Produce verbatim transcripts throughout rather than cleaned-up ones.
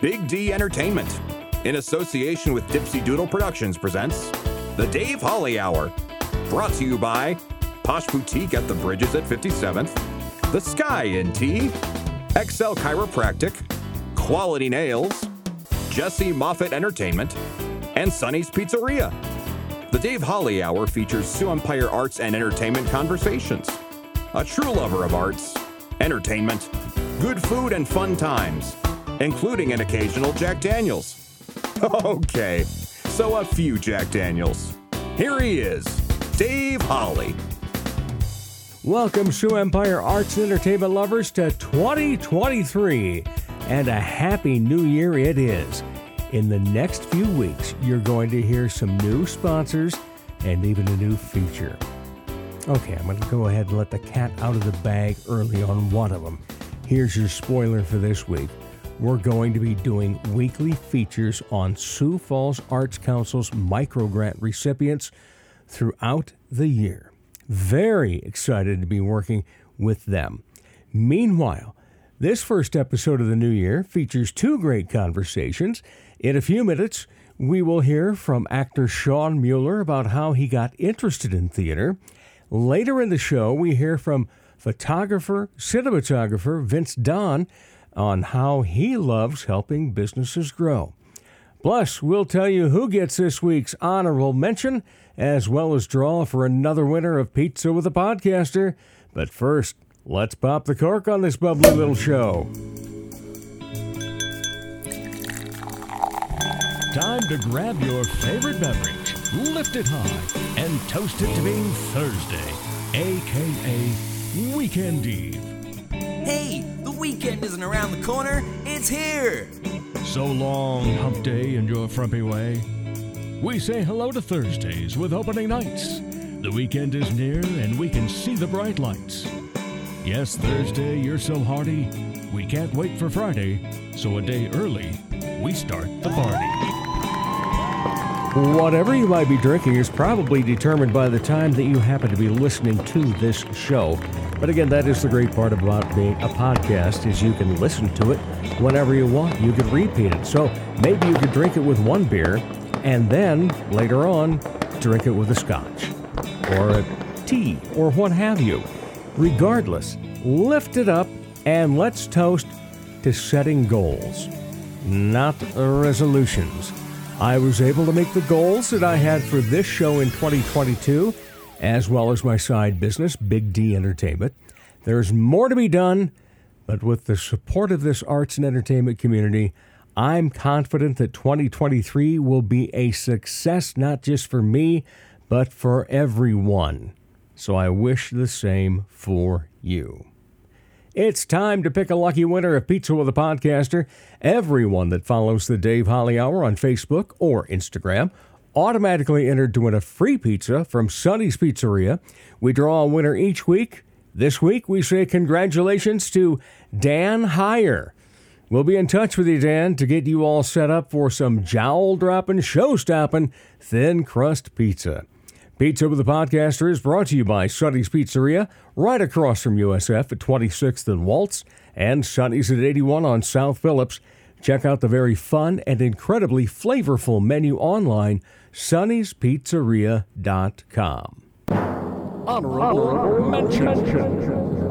Big D Entertainment, in association with Dipsy Doodle Productions, presents The Dave Holly Hour. Brought to you by Posh Boutique at the Bridges at fifty-seventh, The Sky Inn Tea, X L Chiropractic, Quality Nails, Jesse Moffitt Entertainment, and Sonny's Pizzeria. The Dave Holly Hour features Sioux Empire Arts and Entertainment conversations. A true lover of arts, entertainment, good food, and fun times, including an occasional Jack Daniels. Okay, so a few Jack Daniels. Here he is, Dave Holly. Welcome, Sioux Empire Arts and Entertainment lovers, to twenty twenty-three, and a happy new year it is. In the next few weeks, you're going to hear some new sponsors and even a new feature. Okay, I'm going to go ahead and let the cat out of the bag early on one of them. Here's your spoiler for this week. We're going to be doing weekly features on Sioux Falls Arts Council's microgrant recipients throughout the year. Very excited to be working with them. Meanwhile, this first episode of the new year features two great conversations. In a few minutes, we will hear from actor Sean Mueller about how he got interested in theater. Later in the show, we hear from photographer, cinematographer Vince Don on how he loves helping businesses grow. Plus, we'll tell you who gets this week's honorable mention, as well as draw for another winner of Pizza with a Podcaster. But first, let's pop the cork on this bubbly little show. Time to grab your favorite beverage, lift it high, and toast it to being Thursday, a k a. Weekend Eve. Hey, the weekend isn't around the corner, it's here! So long, hump day in your frumpy way. We say hello to Thursdays with opening nights. The weekend is near and we can see the bright lights. Yes, Thursday, you're so hearty, we can't wait for Friday, so a day early, we start the party. Whatever you might be drinking is probably determined by the time that you happen to be listening to this show. But again, that is the great part about being a podcast, is you can listen to it whenever you want. You could repeat it. So maybe you could drink it with one beer and then later on drink it with a scotch or a tea or what have you. Regardless, lift it up and let's toast to setting goals, not resolutions. I was able to make the goals that I had for this show in twenty twenty-two, as well as my side business, Big D Entertainment. There's more to be done, but with the support of this arts and entertainment community, I'm confident that twenty twenty-three will be a success, not just for me, but for everyone. So I wish the same for you. It's time to pick a lucky winner of Pizza with a Podcaster. Everyone that follows the Dave Holly Hour on Facebook or Instagram automatically entered to win a free pizza from Sonny's Pizzeria. We draw a winner each week. This week, we say congratulations to Dan Heyer. We'll be in touch with you, Dan, to get you all set up for some jowl-dropping, show-stopping, thin-crust pizza. Pizza with the Podcaster is brought to you by Sonny's Pizzeria, right across from U S F at twenty-sixth and Waltz, and Sonny's at eighty-one on South Phillips. Check out the very fun and incredibly flavorful menu online, Sonny's Pizzeria dot com. Honorable, Honorable mention.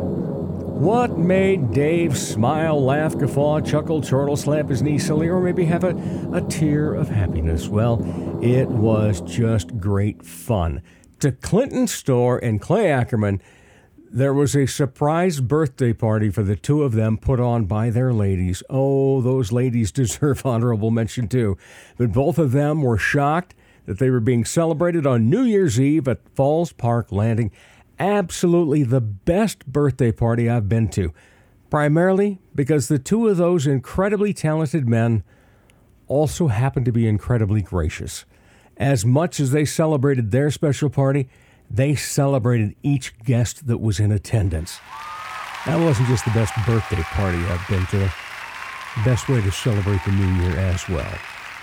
What made Dave smile, laugh, guffaw, chuckle, chortle, slap his knee silly, or maybe have a, a tear of happiness? Well, it was just great fun. To Clinton Storr and Clay Ackerman, there was a surprise birthday party for the two of them put on by their ladies. Oh, those ladies deserve honorable mention too. But both of them were shocked that they were being celebrated on New Year's Eve at Falls Park Landing. Absolutely the best birthday party I've been to, primarily because the two of those incredibly talented men also happened to be incredibly gracious. As much as they celebrated their special party, they celebrated each guest that was in attendance. That wasn't just the best birthday party I've been to, best way to celebrate the new year as well.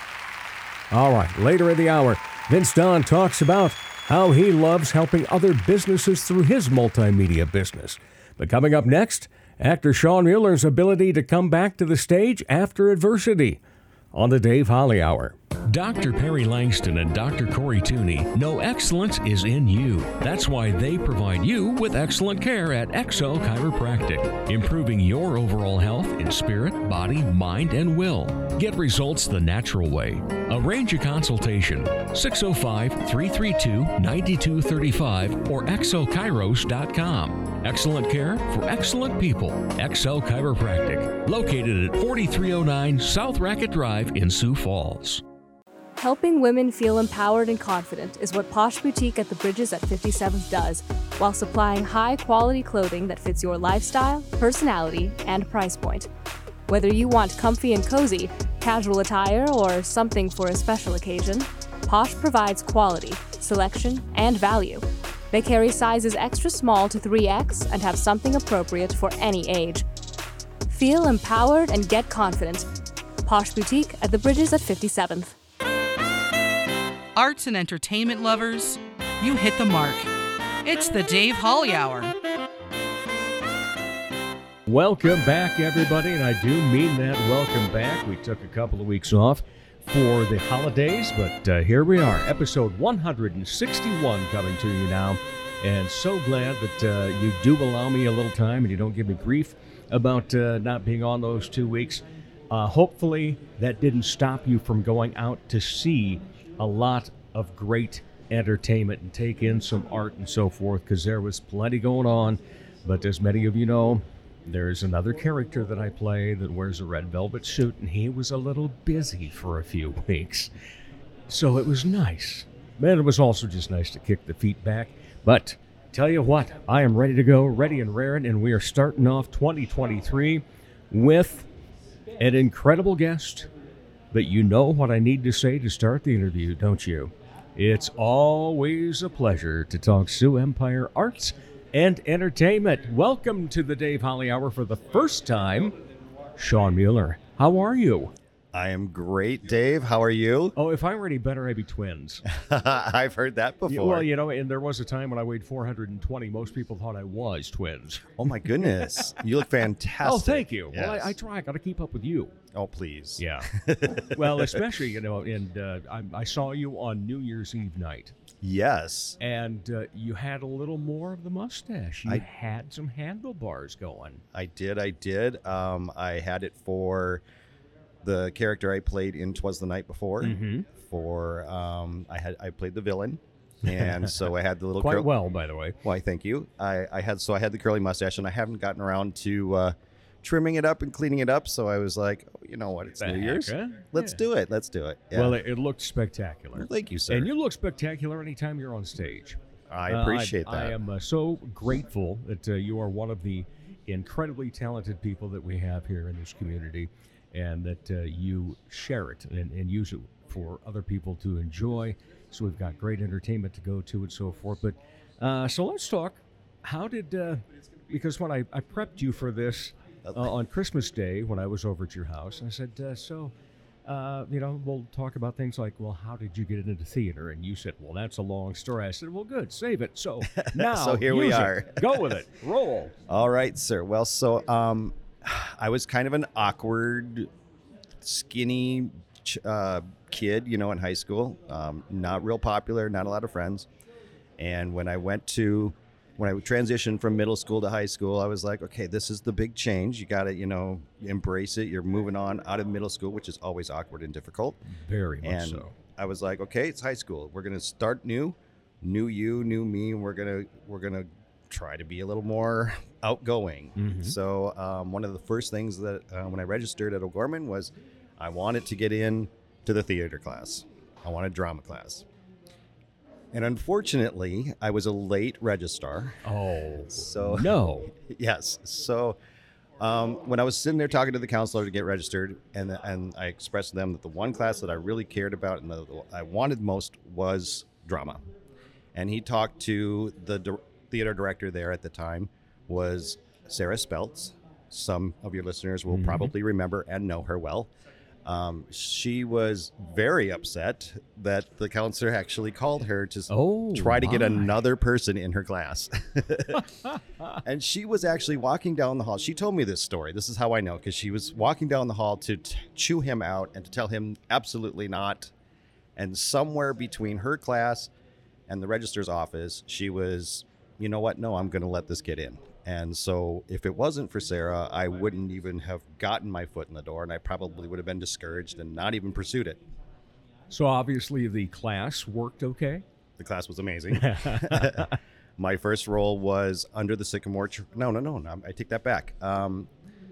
All right, later in the hour, Vince Don talks about how he loves helping other businesses through his multimedia business. But coming up next, actor Sean Mueller's ability to come back to the stage after adversity on the Dave Holly Hour. Doctor Perry Langston and Doctor Corey Tooney know excellence is in you. That's why they provide you with excellent care at X O Chiropractic, improving your overall health in spirit, body, mind, and will. Get results the natural way. Arrange a consultation, six oh five, three three two, nine two three five or x o chiros dot com. Excellent care for excellent people. X O Chiropractic, located at forty-three oh nine South Racket Drive in Sioux Falls. Helping women feel empowered and confident is what Posh Boutique at the Bridges at fifty-seventh does, while supplying high-quality clothing that fits your lifestyle, personality, and price point. Whether you want comfy and cozy, casual attire, or something for a special occasion, Posh provides quality, selection, and value. They carry sizes extra small to three X and have something appropriate for any age. Feel empowered and get confident. Posh Boutique at the Bridges at fifty-seventh. Arts and entertainment lovers, you hit the mark. It's the Dave Holly Hour. Welcome back, everybody, and I do mean that welcome back. We took a couple of weeks off for the holidays, but uh, here we are, episode one hundred sixty-one coming to you now, and so glad that uh, you do allow me a little time and you don't give me grief about uh, not being on those two weeks. Uh, hopefully that didn't stop you from going out to see a lot of great entertainment and take in some art and so forth, because there was plenty going on. But as many of you know, there's another character that I play that wears a red velvet suit, and he was a little busy for a few weeks. So it was nice. Man, it was also just nice to kick the feet back. But tell you what, I am ready to go, ready and raring, and we are starting off twenty twenty-three with an incredible guest. But you know what I need to say to start the interview, don't you? It's always a pleasure to talk Sioux Empire arts and entertainment. Welcome to the Dave Holly Hour for the first time, Sean Mueller. How are you? I am great, Dave. How are you? Oh, if I were any better, I'd be twins. I've heard that before. Yeah, well, you know, and there was a time when I weighed four hundred twenty. Most people thought I was twins. Oh, my goodness. You look fantastic. Oh, thank you. Yes. Well, I, I try. I got to keep up with you. Oh, please. Yeah. Well, especially, you know, and uh, I, I saw you on New Year's Eve night. Yes. And uh, you had a little more of the mustache. You I, had some handlebars going. I did. I did. Um, I had it for the character I played in 'Twas the Night Before. Mm-hmm. For um, I had I played the villain, and so I had the little quite curl- well, by the way. Why? Thank you. I, I had so I had the curly mustache, and I haven't gotten around to uh, trimming it up and cleaning it up. So I was like, oh, you know what? It's The New heck, Year's. huh? Let's Yeah. do it. Let's do it. Yeah. Well, it, it looked spectacular. Well, thank you, sir. And you look spectacular anytime you're on stage. I Uh, appreciate I, that. I am uh, so grateful that uh, you are one of the incredibly talented people that we have here in this community, and that uh, you share it and, and use it for other people to enjoy. So we've got great entertainment to go to and so forth. But uh, so let's talk. How did, uh, because when I, I prepped you for this uh, on Christmas Day when I was over at your house, I said, uh, so, uh, you know, we'll talk about things like, well, how did you get into theater? And you said, well, that's a long story. I said, well, good, save it. So now So here we use it. are. Go with it. Roll. All right, sir. Well, so um, I was kind of an awkward, skinny ch- uh, kid, you know, in high school. Um, not real popular, not a lot of friends. And when I went to, when I transitioned from middle school to high school, I was like, okay, this is the big change. You got to, you know, embrace it. You're moving on out of middle school, which is always awkward and difficult. Very much And so. I was like, okay, it's high school. We're going to start new, new you, new me. And we're going to, we're going to try to be a little more outgoing. Mhm. So um, one of the first things that uh, when I registered at O'Gorman was I wanted to get in to the theater class. I wanted drama class. And unfortunately, I was a late registrar. Oh, So no. yes. So um, when I was sitting there talking to the counselor to get registered, and and I expressed to them that the one class that I really cared about and that I wanted most was drama. And he talked to the di- theater director there at the time, was Sarah Speltz. Some of your listeners will Mhm. probably remember and know her well. Um, she was very upset that the counselor actually called her to s- Oh, try to get my. another person in her class. And she was actually walking down the hall. She told me this story. This is how I know, because she was walking down the hall to t- chew him out and to tell him absolutely not. And somewhere between her class and the registrar's office, she was, you know what? No, I'm going to let this kid in. And so if it wasn't for Sarah, I wouldn't even have gotten my foot in the door, and I probably would have been discouraged and not even pursued it. So obviously the class worked okay. The class was amazing. My first role was under the sycamore tree. No, no, no, no. I take that back. Um,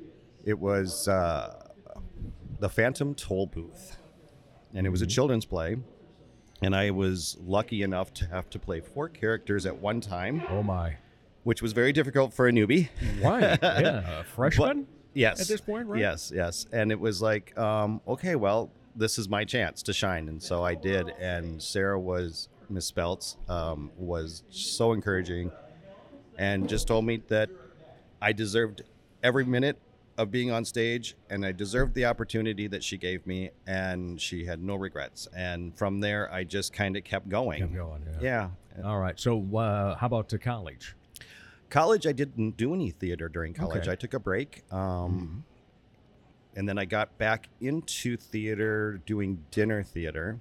it was uh, the Phantom Toll Booth, and it was a children's play. And I was lucky enough to have to play four characters at one time, Oh my. which was very difficult for a newbie. Right. Yeah. A freshman? But- yes. At this point, right? Yes, yes. And it was like, um, okay, well, this is my chance to shine. And so I did. And Sarah was, Miss Speltz, um, was so encouraging and just told me that I deserved every minute of being on stage, and I deserved the opportunity that she gave me, and she had no regrets. And from there, I just kind of kept going. Kept going, yeah. Yeah. All right. So uh, how about to college? College, I didn't do any theater during college. Okay. I took a break. Um, and then I got back into theater doing dinner theater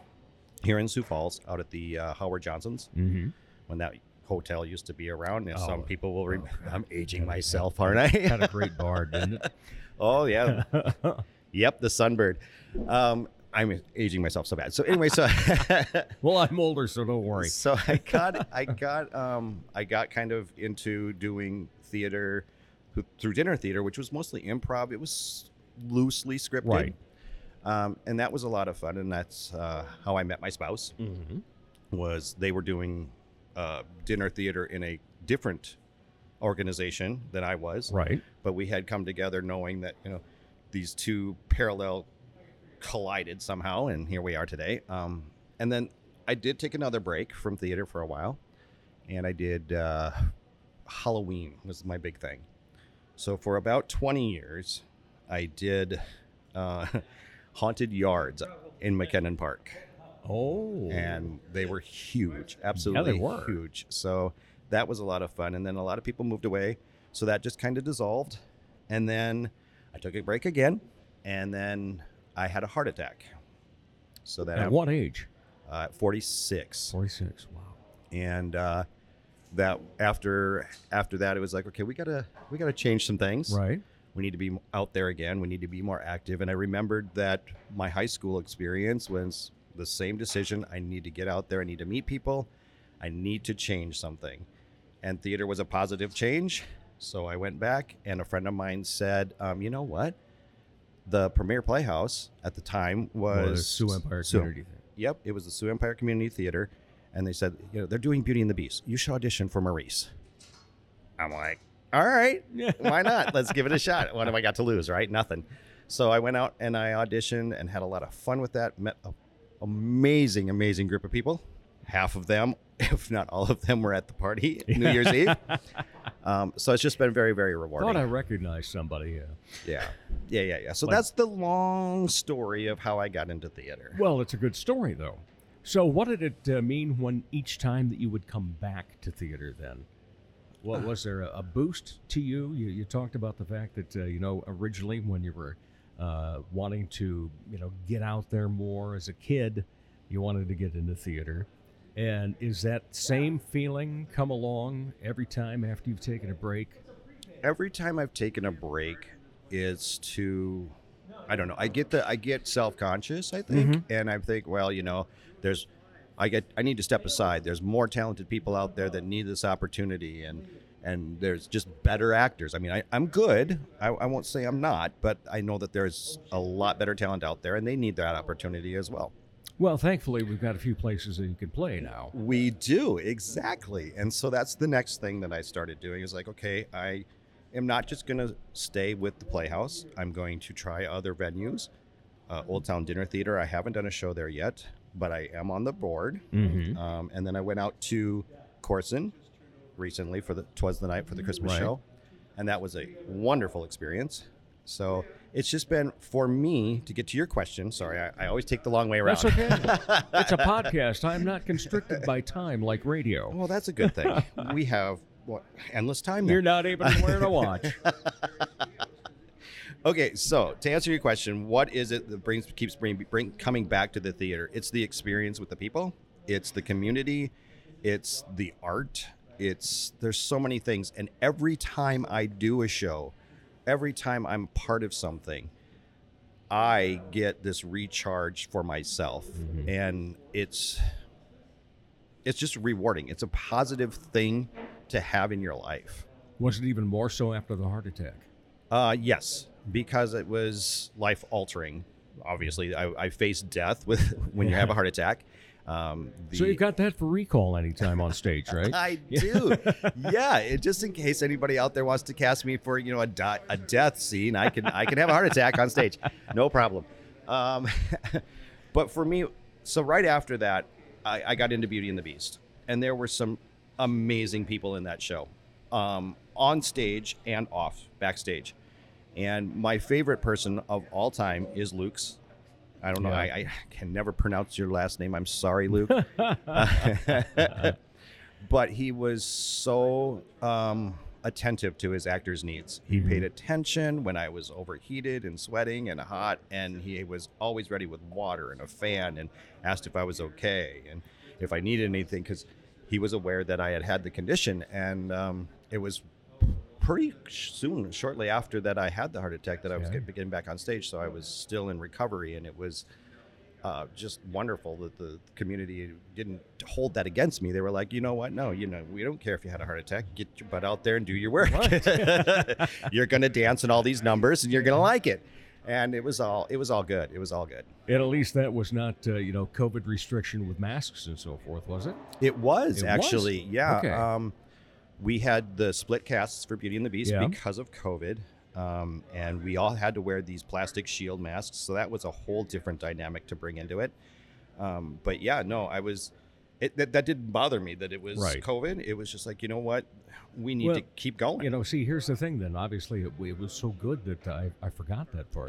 here in Sioux Falls out at the uh, Howard Johnson's Mm-hmm. when that hotel used to be around. And Oh. some people will remember. I'm aging myself, aren't I? Had a great bar, didn't it? Oh, yeah. Yep, the Sunbird. Um, I'm aging myself so bad. So anyway, so Well, I'm older, so don't worry. so I got I got um I got kind of into doing theater th- through dinner theater, which was mostly improv. It was loosely scripted, Right. Um, and that was a lot of fun. And that's uh, how I met my spouse. Mm-hmm. Was they were doing uh, dinner theater in a different organization than I was, Right. but we had come together knowing that, you know, these two parallel collided somehow, and here we are today. Um, and then I did take another break from theater for a while, and I did uh, Halloween was my big thing. So for about twenty years, I did uh, haunted yards in McKinnon Park, Oh. and they were huge, absolutely were. huge. So that was a lot of fun. And then a lot of people moved away, so that just kind of dissolved. And then I took a break again, and then I had a heart attack. So that At what age? uh, forty-six, forty-six. Wow. and uh, that after after that, it was like, okay, we gotta we gotta change some things. Right. We need to be out there again. We need to be more active. And I remembered that my high school experience was the same decision. I need to get out there. I need to meet people. I need to change something. And theater was a positive change. So I went back, and a friend of mine said, um, you know what? The Premier Playhouse at the time was, Was Sioux Empire Sioux- Community Theater. Yep, it was the Sioux Empire Community Theater. And they said, you know, they're doing Beauty and the Beast. You should audition for Maurice. I'm like, all right, why not? Let's give it a shot. What have I got to lose, right? Nothing. So I went out and I auditioned and had a lot of fun with that. Met an amazing, amazing group of people. Half of them, if not all of them, were at the party New Year's Eve. Um, so it's just been very, very rewarding. Thought I recognized somebody. Yeah. yeah, yeah, yeah, yeah. So Like- that's the long story of how I got into theater. Well, it's a good story, though. So, what did it uh, mean when each time that you would come back to theater? Then, what was there a, a boost to you? you? You talked about the fact that uh, you know originally when you were uh, wanting to you know get out there more as a kid, you wanted to get into theater. And is that same feeling come along every time after you've taken a break? Every time I've taken a break is to, I don't know, I get the I get self-conscious, I think, and I think, well, you know, there's I get I need to step aside. There's more talented people out there that need this opportunity, and and there's just better actors. I mean, I, I'm good. I, I won't say I'm not, but I know that there's a lot better talent out there, and they need that opportunity as well. Well, thankfully, we've got a few places that you can play now. We do, exactly. And so that's the next thing that I started doing is like, okay, I am not just going to stay with the Playhouse. I'm going to try other venues. Uh, Old Town Dinner Theater, I haven't done a show there yet, but I am on the board. Mm-hmm. Um, and then I went out to Corson recently for the Twas the Night for the Christmas Right. show. And that was a wonderful experience. So it's just been for me to get to your question. Sorry, I, I always take the long way around. That's okay. It's a podcast. I'm not constricted by time like radio. Well, that's a good thing. We have what, endless time there. You're not even wearing a watch. Okay, so to answer your question, what is it that brings keeps bring, bring, coming back to the theater? It's the experience with the people. It's the community. It's the art. It's there's so many things. And every time I do a show, every time I'm part of something, I get this recharge for myself. Mm-hmm. And it's it's just rewarding. It's a positive thing to have in your life. Was it even more so after the heart attack? Uh, yes, because it was life altering. Obviously, I, I faced death with when you have a heart attack. Um, the, so you got that for recall anytime on stage, right? I do. Yeah, it, just in case anybody out there wants to cast me for you know a, di- a death scene, I can I can have a heart attack on stage, no problem. Um, but for me, so right after that, I, I got into Beauty and the Beast, and there were some amazing people in that show, um, on stage and off backstage. And my favorite person of all time is Luke's. I don't know. Yeah. I, I can never pronounce your last name. I'm sorry, Luke. But he was so um, attentive to his actors' needs. He mm-hmm. paid attention when I was overheated and sweating and hot, and he was always ready with water and a fan and asked if I was okay and if I needed anything, because he was aware that I had had the condition. And um, it was pretty soon, shortly after that I had the heart attack, that I was yeah. getting back on stage. So I was still in recovery, and it was uh, just wonderful that the community didn't hold that against me. They were like, you know what? No, you know, we don't care if you had a heart attack. Get your butt out there and do your work. You're going to dance in all these numbers, and you're going to like it. And it was all it was all good. It was all good. And at least that was not, uh, you know, COVID restriction with masks and so forth, was it? It was, it actually. Was? Yeah. Okay. Um, we had the split casts for Beauty and the Beast yeah. because of COVID. Um, and we all had to wear these plastic shield masks. So that was a whole different dynamic to bring into it. Um, but yeah, no, I was, it, that, that didn't bother me that it was right. COVID. It was just like, you know what? We need well, to keep going. You know, see, here's the thing then. Obviously, it, it was so good that I, I forgot that part.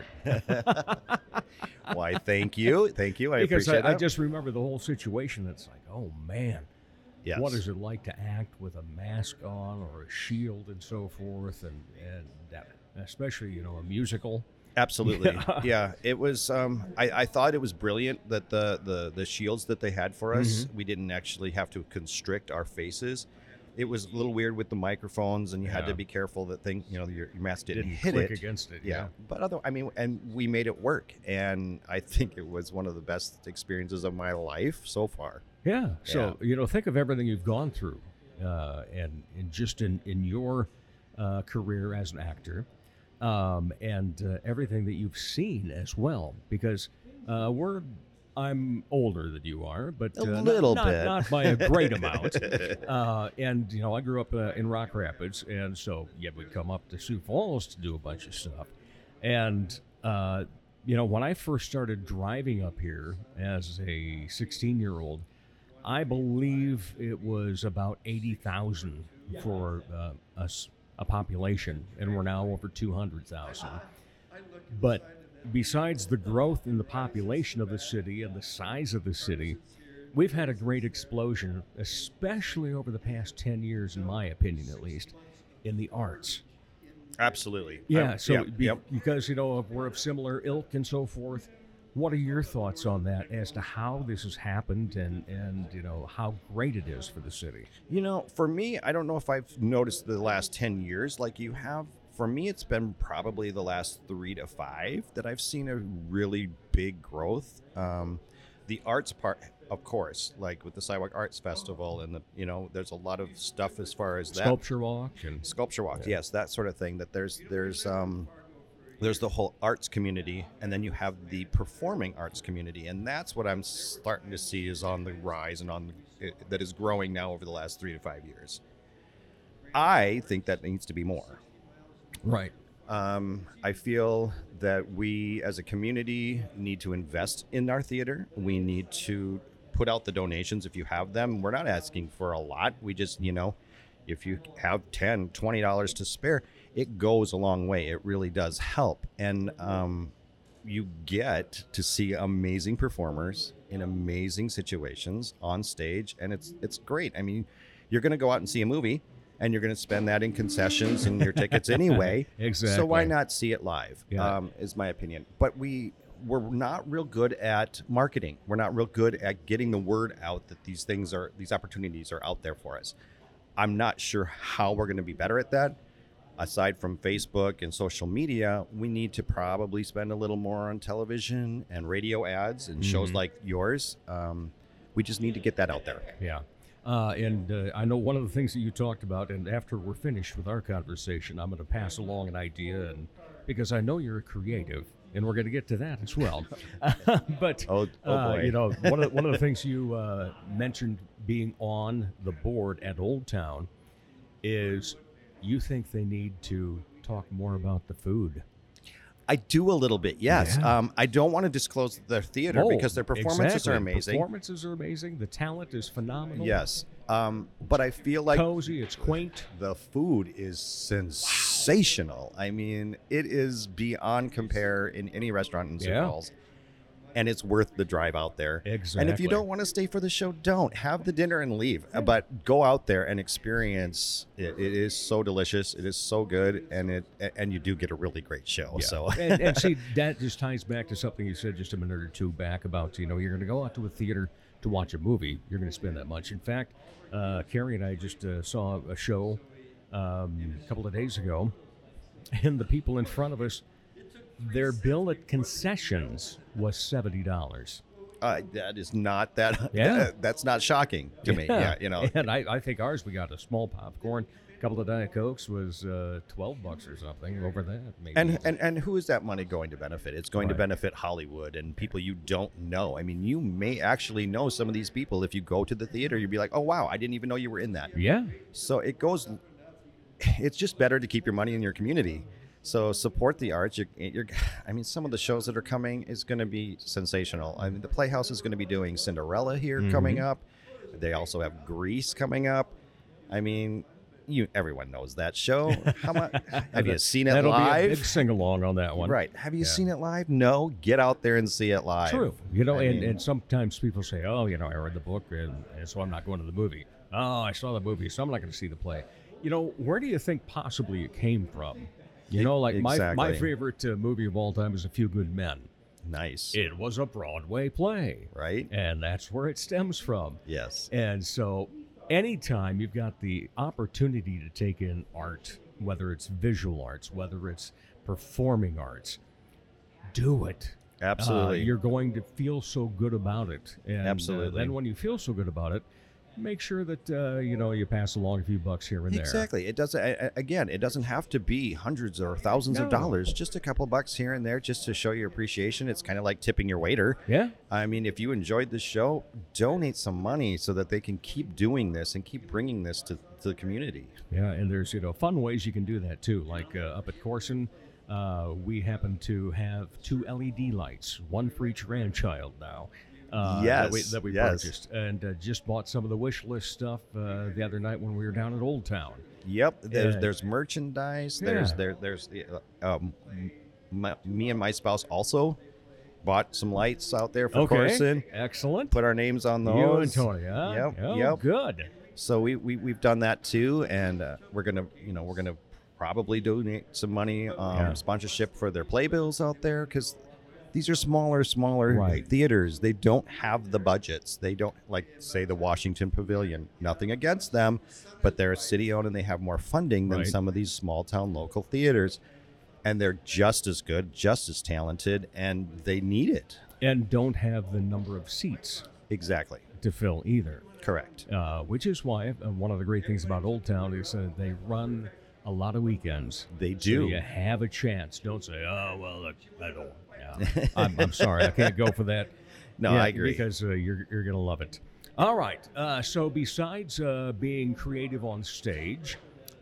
Why, thank you. Thank you. I because appreciate I, it. I just remember the whole situation. It's like, oh, man. Yes. What is it like to act with a mask on or a shield and so forth, and and that, especially, you know, a musical? Absolutely. Yeah, yeah. It was, um, I, I thought it was brilliant that the, the, the shields that they had for us, mm-hmm. we didn't actually have to constrict our faces. It was a little weird with the microphones, and you yeah. had to be careful that thing, you know, your, your mask didn't, didn't hit click it. against it. Yeah. yeah. But other, I mean, and we made it work, and I think it was one of the best experiences of my life so far. Yeah. So, yeah. you know, think of everything you've gone through, uh, and, and just in, in your uh, career as an actor, um, and uh, everything that you've seen as well, because uh, we're, I'm older than you are, but a uh, little not, bit, not, not by a great amount. Uh, and, you know, I grew up uh, in Rock Rapids, and so yeah, we'd come up to Sioux Falls to do a bunch of stuff. And, uh, you know, when I first started driving up here as a sixteen-year-old, I believe it was about eighty thousand for uh, us, a population, and we're now over two hundred thousand. But besides the growth in the population of the city and the size of the city, we've had a great explosion, especially over the past ten years, in my opinion at least, in the arts. Absolutely. Yeah, I, so yeah, be, yep. because, you know, we're of similar ilk and so forth. What are your thoughts on that as to how this has happened and, and, you know, how great it is for the city? You know, for me, I don't know if I've noticed the last ten years like you have. For me, it's been probably the last three to five that I've seen a really big growth. Um, the arts part, of course, like with the Sidewalk Arts Festival, and the, you know, there's a lot of stuff as far as that. Sculpture Walk. And, Sculpture Walk, yeah. yes, that sort of thing. That there's, there's, um, There's the whole arts community, and then you have the performing arts community, and that's what I'm starting to see is on the rise and on the, it, that is growing now over the last three to five years. I think that needs to be more. Right. Um, I feel that we as a community need to invest in our theater. We need to put out the donations if you have them. We're not asking for a lot. We just, you know, if you have ten dollars, twenty dollars to spare, it goes a long way. It really does help. And um, you get to see amazing performers in amazing situations on stage, and it's it's great. I mean, you're going to go out and see a movie, and you're going to spend that in concessions and your tickets anyway. Exactly. So why not see it live? Yeah. Um, is my opinion. But we we're not real good at marketing. We're not real good at getting the word out that these things are these opportunities are out there for us. I'm not sure how we're going to be better at that. Aside from Facebook and social media, we need to probably spend a little more on television and radio ads and mm-hmm. shows like yours. Um, we just need to get that out there. Yeah. Uh, and uh, I know one of the things that you talked about, and after we're finished with our conversation, I'm going to pass along an idea, and because I know you're a creative, and we're going to get to that as well. but oh, oh uh, boy. you know, one of one of the things you uh, mentioned being on the board at Old Town is you think they need to talk more about the food. I do a little bit, yes. Yeah. Um, I don't want to disclose their theater Oh, because their performances exactly. are amazing. Performances are amazing. The talent is phenomenal. Yes. Um, but I feel like cozy, it's quaint. The food is sensational. Wow. I mean, it is beyond compare in any restaurant in Sioux yeah. Falls. And it's worth the drive out there. Exactly. And if you don't want to stay for the show, don't. Have the dinner and leave. Yeah. But go out there and experience it. It is so delicious. It is so good. And it and you do get a really great show. Yeah. So and, and see, that just ties back to something you said just a minute or two back about, you know, you're going to go out to a theater to watch a movie. You're going to spend that much. In fact, uh, Carrie and I just uh, saw a show um, a couple of days ago, and the people in front of us, their bill at concessions was seventy dollars. Uh, that is not that. Yeah. That, that's not shocking to yeah. me. Yeah, you know. And I, I think ours, we got a small popcorn, a couple of Diet Cokes was uh, twelve bucks or something over that. Maybe. And and and who is that money going to benefit? It's going right. to benefit Hollywood and people you don't know. I mean, you may actually know some of these people. If you go to the theater, you'd be like, oh wow, I didn't even know you were in that. Yeah. So it goes. It's just better to keep your money in your community. So support the arts. You're, you're, I mean, some of the shows that are coming is going to be sensational. I mean, the Playhouse is going to be doing Cinderella here mm-hmm. coming up. They also have Grease coming up. I mean, you everyone knows that show. How much have you seen it That'll live? Be a big sing along on that one, right? Have you yeah. seen it live? No. Get out there and see it live. True. You know, I and, mean, and sometimes people say, "Oh, you know, I read the book, and, and so I'm not going to the movie." Oh, I saw the movie, so I'm not going to see the play. You know, where do you think possibly it came from? You know, like exactly. my my favorite uh, movie of all time is A Few Good Men. Nice. It was a Broadway play. Right. And that's where it stems from. Yes. And so anytime you've got the opportunity to take in art, whether it's visual arts, whether it's performing arts, do it. Absolutely. Uh, you're going to feel so good about it. And Absolutely. Uh, then when you feel so good about it, make sure that uh, you know you pass along a few bucks here and there. Exactly. It doesn't. Again, it doesn't have to be hundreds or thousands no. of dollars. Just a couple bucks here and there, just to show your appreciation. It's kind of like tipping your waiter. Yeah. I mean, if you enjoyed the show, donate some money so that they can keep doing this and keep bringing this to, to the community. Yeah, and there's you know fun ways you can do that too. Like uh, up at Corson, uh, we happen to have two L E D lights, one for each grandchild now. Uh, yes, that we, that we yes. purchased, and uh, just bought some of the wish list stuff uh, the other night when we were down at Old Town. Yep, there's Uh, there's merchandise. yeah. There's there there's the, uh, um, my, me and my spouse also bought some lights out there for Okay, Corson. excellent. Put our names on those. You and Tony, huh? Yep, Oh, yep. good. So we, we we've done that too, and uh, we're gonna you know we're gonna probably donate some money um, Yeah. sponsorship for their playbills out there because these are smaller smaller Right. theaters. They don't have the budgets. They don't like say the Washington Pavilion. Nothing against them, but they're city owned and they have more funding than Right. some of these small town local theaters, and they're just as good, just as talented, and they need it. And don't have the number of seats Exactly. to fill either. Correct. Uh, which is why uh, one of the great things about Old Town is uh, they run a lot of weekends. They So do. you have a chance. Don't say, oh, well, look, I don't. Yeah. I'm, I'm sorry. I can't go for that. No, Yeah, I agree. Because uh, you're, you're going to love it. All right. Uh, so besides uh, being creative on stage,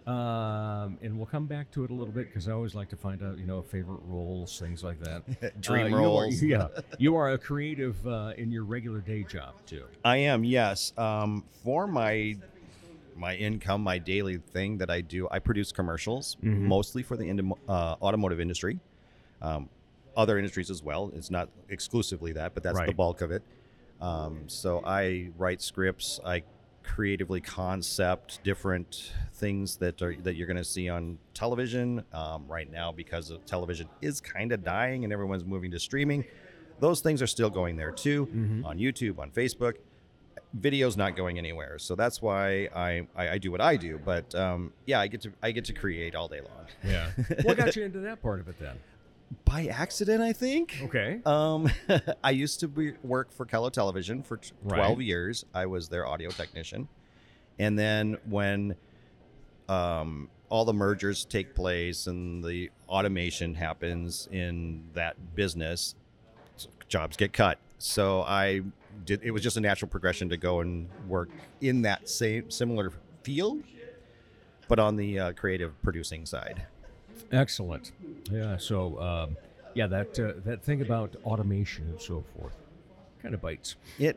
um, and we'll come back to it a little bit because I always like to find out, you know, favorite roles, things like that. Dream Uh, you are- roles. yeah. You are a creative uh, in your regular day job, too. I am, yes. Um, for my my income, my daily thing that I do. I produce commercials, Mhm. mostly for the ind- uh, automotive industry, um, other industries as well. It's not exclusively that, but that's the Right. bulk of it. Um, so I write scripts. I creatively concept different things that are that you're going to see on television um, right now, because of television is kind of dying and everyone's moving to streaming. Those things are still going there too, Mhm. on YouTube, on Facebook. Video's not going anywhere, so that's why I, I, I do what I do. But um, yeah, I get to I get to create all day long. Yeah. What got you into that part of it then? By accident, I think. Okay. Um, I used to be, work for Kello Television for t- Right. twelve years. I was their audio technician, and then when um, all the mergers take place and the automation happens in that business, jobs get cut. So I did. It was just a natural progression to go and work in that same similar field, but on the uh, creative producing side. Excellent. Yeah. So, um, yeah, that uh, that thing about automation and so forth kind of bites. It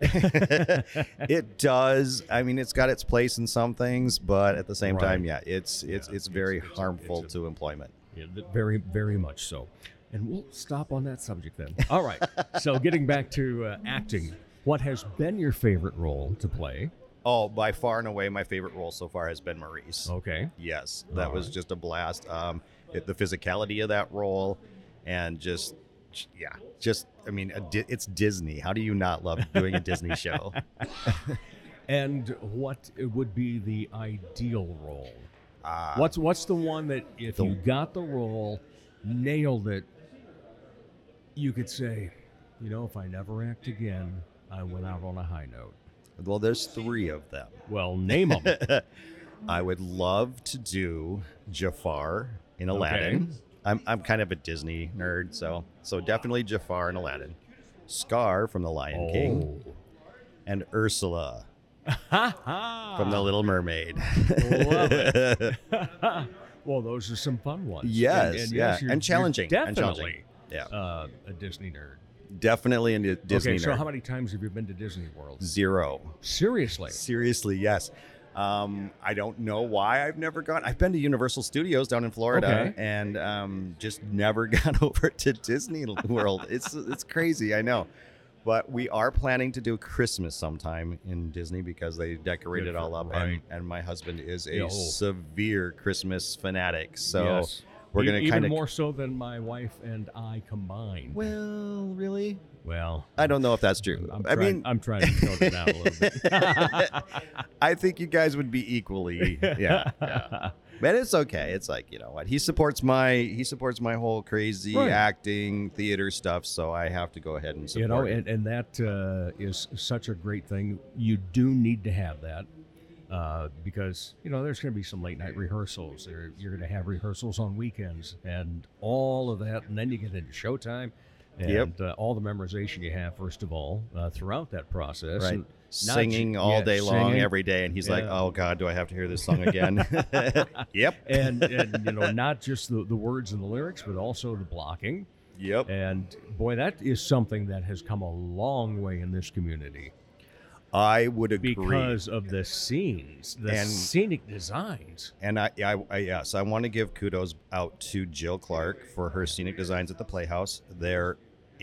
it does. I mean, it's got its place in some things, but at the same Right. time, yeah, it's it's Yeah, it's very it's- it's a- harmful it's a- to employment. Yeah, th- very, very much so. And we'll stop on that subject then. All right. So, getting back to uh, acting, what has been your favorite role to play? Oh, by far and away, my favorite role so far has been Maurice. Okay. Yes, that All was right. just a blast. Um, it, the physicality of that role, and just yeah, just I mean, a Di- it's Disney. How do you not love doing a Disney show? And what would be the ideal role? Uh, What's what's the one that if the- you got the role, nailed it, you could say, you know, if I never act again, I went out on a high note. well, there's three of them. Well, name them. I would love to do Jafar in Aladdin. I'm I'm kind of a Disney nerd, so so definitely Jafar in Aladdin. Scar from The Lion King, Oh. and Ursula Ha from The Little Mermaid. Love it. Well, those are some fun ones. Yes, and, and yeah, yes, you're, and challenging, You're and definitely challenging. Yeah. uh, a Disney nerd. Definitely a Di- Disney okay, so nerd. how many times have you been to Disney World? Zero. Seriously? Seriously, yes. Um, I don't know why I've never gone. I've been to Universal Studios down in Florida, Okay. and um, just never got over to Disney World. It's it's crazy, I know. But we are planning to do Christmas sometime in Disney because they decorate Good it all for- up, right. and, and my husband is a Yeah, oh. severe Christmas fanatic. So Yes. we're E- going to even kind of more so than my wife and I combined. Well, really? Well, I don't know if that's true. I'm I trying, mean, I'm trying to tone it down a little bit. I think you guys would be equally, yeah, yeah. But it's okay. It's like, you know what? He supports my he supports my whole crazy Right. acting theater stuff, so I have to go ahead and support You know, it. and, and that uh, is such a great thing. You do need to have that uh, because, you know, there's going to be some late night rehearsals. There, you're going to have rehearsals on weekends and all of that. And then you get into showtime and Yep. uh, all the memorization you have, first of all, uh, throughout that process. Right. And not Singing ju- all yeah, day long singing. every day, and he's like, Yeah. "Oh God, do I have to hear this song again?" Yep. and, and, you know, not just the, the words and the lyrics, but also the blocking. Yep. And boy, that is something that has come a long way in this community I would agree. because of the scenes, the And- scenic designs. And I, I, I yes, I want to give kudos out to Jill Clark for her scenic designs at the Playhouse. They're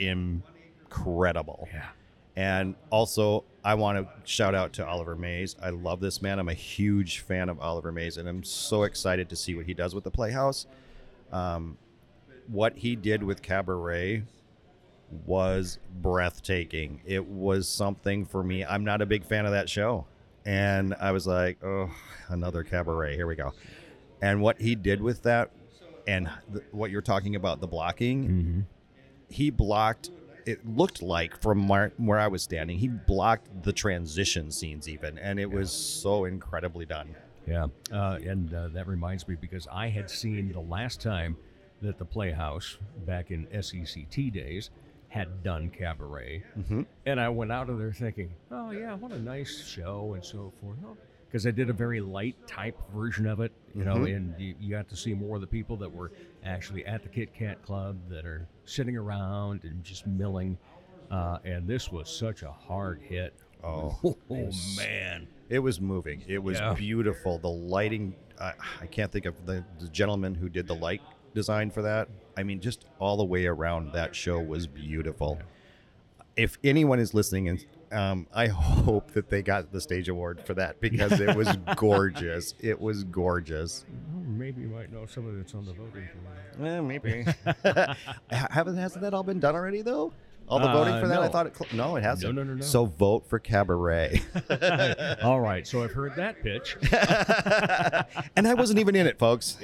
incredible. Yeah. And also, I want to shout out to Oliver Mays. I love this man. I'm a huge fan of Oliver Mays, and I'm so excited to see what he does with the Playhouse. Um, what he did with Cabaret was breathtaking. It was something for me. I'm not a big fan of that show. And I was like, oh, another Cabaret. Here we go. And what he did with that, and th- what you're talking about, the blocking, Mm-hmm. he blocked, it looked like from where, where I was standing, he blocked the transition scenes even. And it was so incredibly done. Yeah. Uh, and uh, that reminds me because I had seen the last time that the Playhouse, back in S E C T days, had done Cabaret. Mm-hmm. And I went out of there thinking, oh, yeah, what a nice show and so forth. Because I did a very light type version of it, you know, Mhm. and you, you got to see more of the people that were actually at the Kit Kat Club that are sitting around and just milling. Uh, and this was such a hard hit. Oh, Oh, man. It was moving. It was Yeah. beautiful. The lighting, I, I can't think of the, the gentleman who did the light design for that. I mean, just all the way around, that show was beautiful. If anyone is listening, and um, I hope that they got the stage award for that, because it was gorgeous. It was gorgeous. Oh, maybe you might know somebody that's on the voting committee. Well, maybe. Haven't hasn't that all been done already though? All the voting Uh, for that? I no. thought it. Cl- no, it hasn't. No, no, no, no. So vote for Cabaret. All right, so I've heard that pitch. And I wasn't even in it, folks.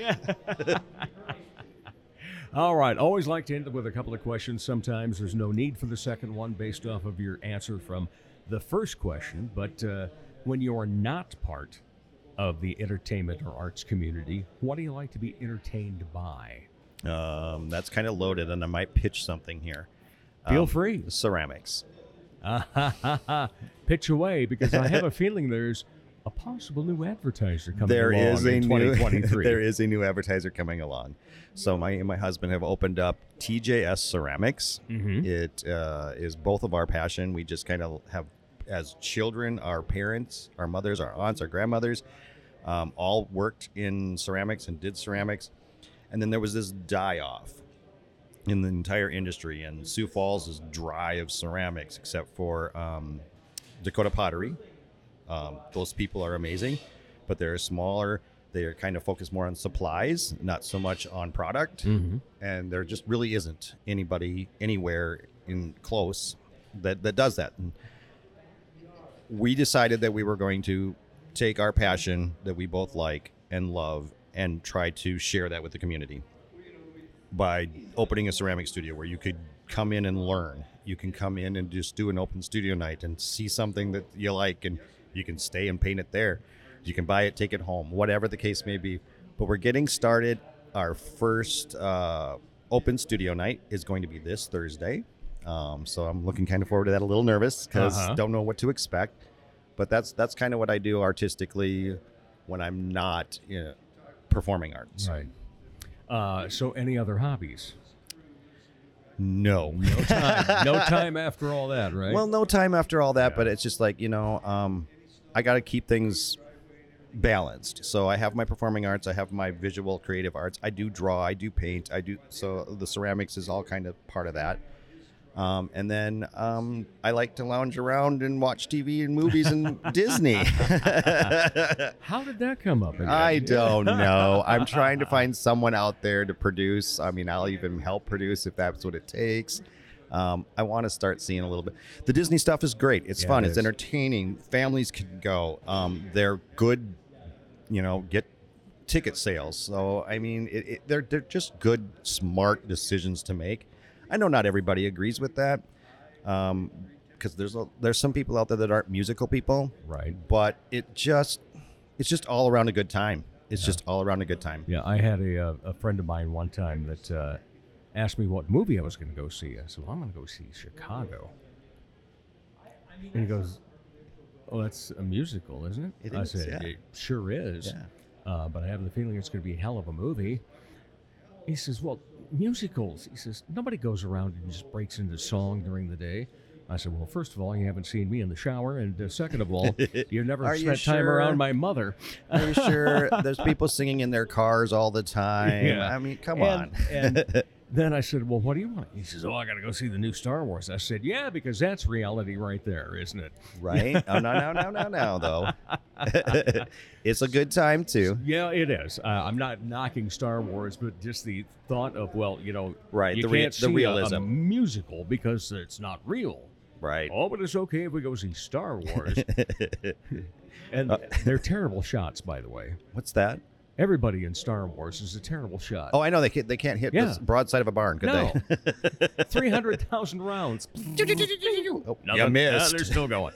All right, always like to end with a couple of questions. Sometimes there's no need for the second one based off of your answer from the first question. But uh, when you are not part of the entertainment or arts community, what do you like to be entertained by? Um, that's kind of loaded, and I might pitch something here. Feel Um, free. Ceramics. Ah, ha, ha, ha. Pitch away, because I have a feeling there's a possible new advertiser coming There along is a in new twenty twenty-three. there is a new advertiser coming along. So my and my husband have opened up T J S Ceramics. Mhm. It uh, is both of our passion. We just kind of have, as children, our parents, our mothers, our aunts, our grandmothers, um, all worked in ceramics and did ceramics. And then there was this die-off in the entire industry, and Sioux Falls is dry of ceramics except for um, Dakota Pottery. Um, those people are amazing, but they're smaller. They're kind of focused more on supplies, not so much on product. Mm-hmm. And there just really isn't anybody anywhere in close that, that does that. And we decided that we were going to take our passion that we both like and love and try to share that with the community by opening a ceramic studio where you could come in and learn. You can come in and just do an open studio night and see something that you like, and you can stay and paint it there. You can buy it, take it home, whatever the case may be. But we're getting started. Our first uh, open studio night is going to be this Thursday. Um, so I'm looking kind of forward to that. A little nervous because Uh-huh. don't know what to expect. But that's that's kind of what I do artistically when I'm not, you know, performing arts. Right. Uh, so any other hobbies? No. No time. no time after all that, right? Well, no time after all that, but it's just like, you know, um, I got to keep things balanced. So I have my performing arts, I have my visual creative arts. I do draw, I do paint, I do. So the ceramics is all kind of part of that. Um, and then um, I like to lounge around and watch T V and movies and Disney. How did that come up again? I don't know. I'm trying to find someone out there to produce. I mean, I'll even help produce if that's what it takes. Um, I want to start seeing a little bit. The Disney stuff is great. It's Yeah, fun. it It's is. entertaining. Families can go. Um, they're good, you know, get ticket sales. So, I mean, it, it, they're, they're just good, smart decisions to make. I know not everybody agrees with that, um, because there's a, there's some people out there that aren't musical people, Right. but it just it's just all around a good time. It's just all around a good time. Yeah, I had a, uh, a friend of mine one time that uh, asked me what movie I was going to go see. I said, well, I'm going to go see Chicago. And he goes, oh, that's a musical, isn't it? It I is, said, yeah. it sure is. Yeah. Uh, but I have the feeling it's going to be a hell of a movie. He says, well, musicals. He says, nobody goes around and just breaks into song during the day. I said, well, first of all, you haven't seen me in the shower. And uh, second of all, you've never Are you spent time sure? around my mother. Are you sure? There's people singing in their cars all the time. Yeah. I mean, come and, on. and then I said, well, what do you want? He says, oh, I got to go see the new Star Wars. I said, yeah, because that's reality right there, isn't it? Right? Oh, no, no, no, no, no, though. It's a good time, too. Yeah, it is. Uh, I'm not knocking Star Wars, but just the thought of, well, you know, Right, you the rea- can't the see a- realism. A, musical because it's not real. Right. Oh, but it's okay if we go see Star Wars. Uh, And they're terrible shots, by the way. What's that? Everybody in Star Wars is a terrible shot. Oh, I know. They can't, they can't hit Yeah. the broadside of a barn, could no. they? three hundred thousand rounds. Oh, you Nothing. missed. Uh, they're still going.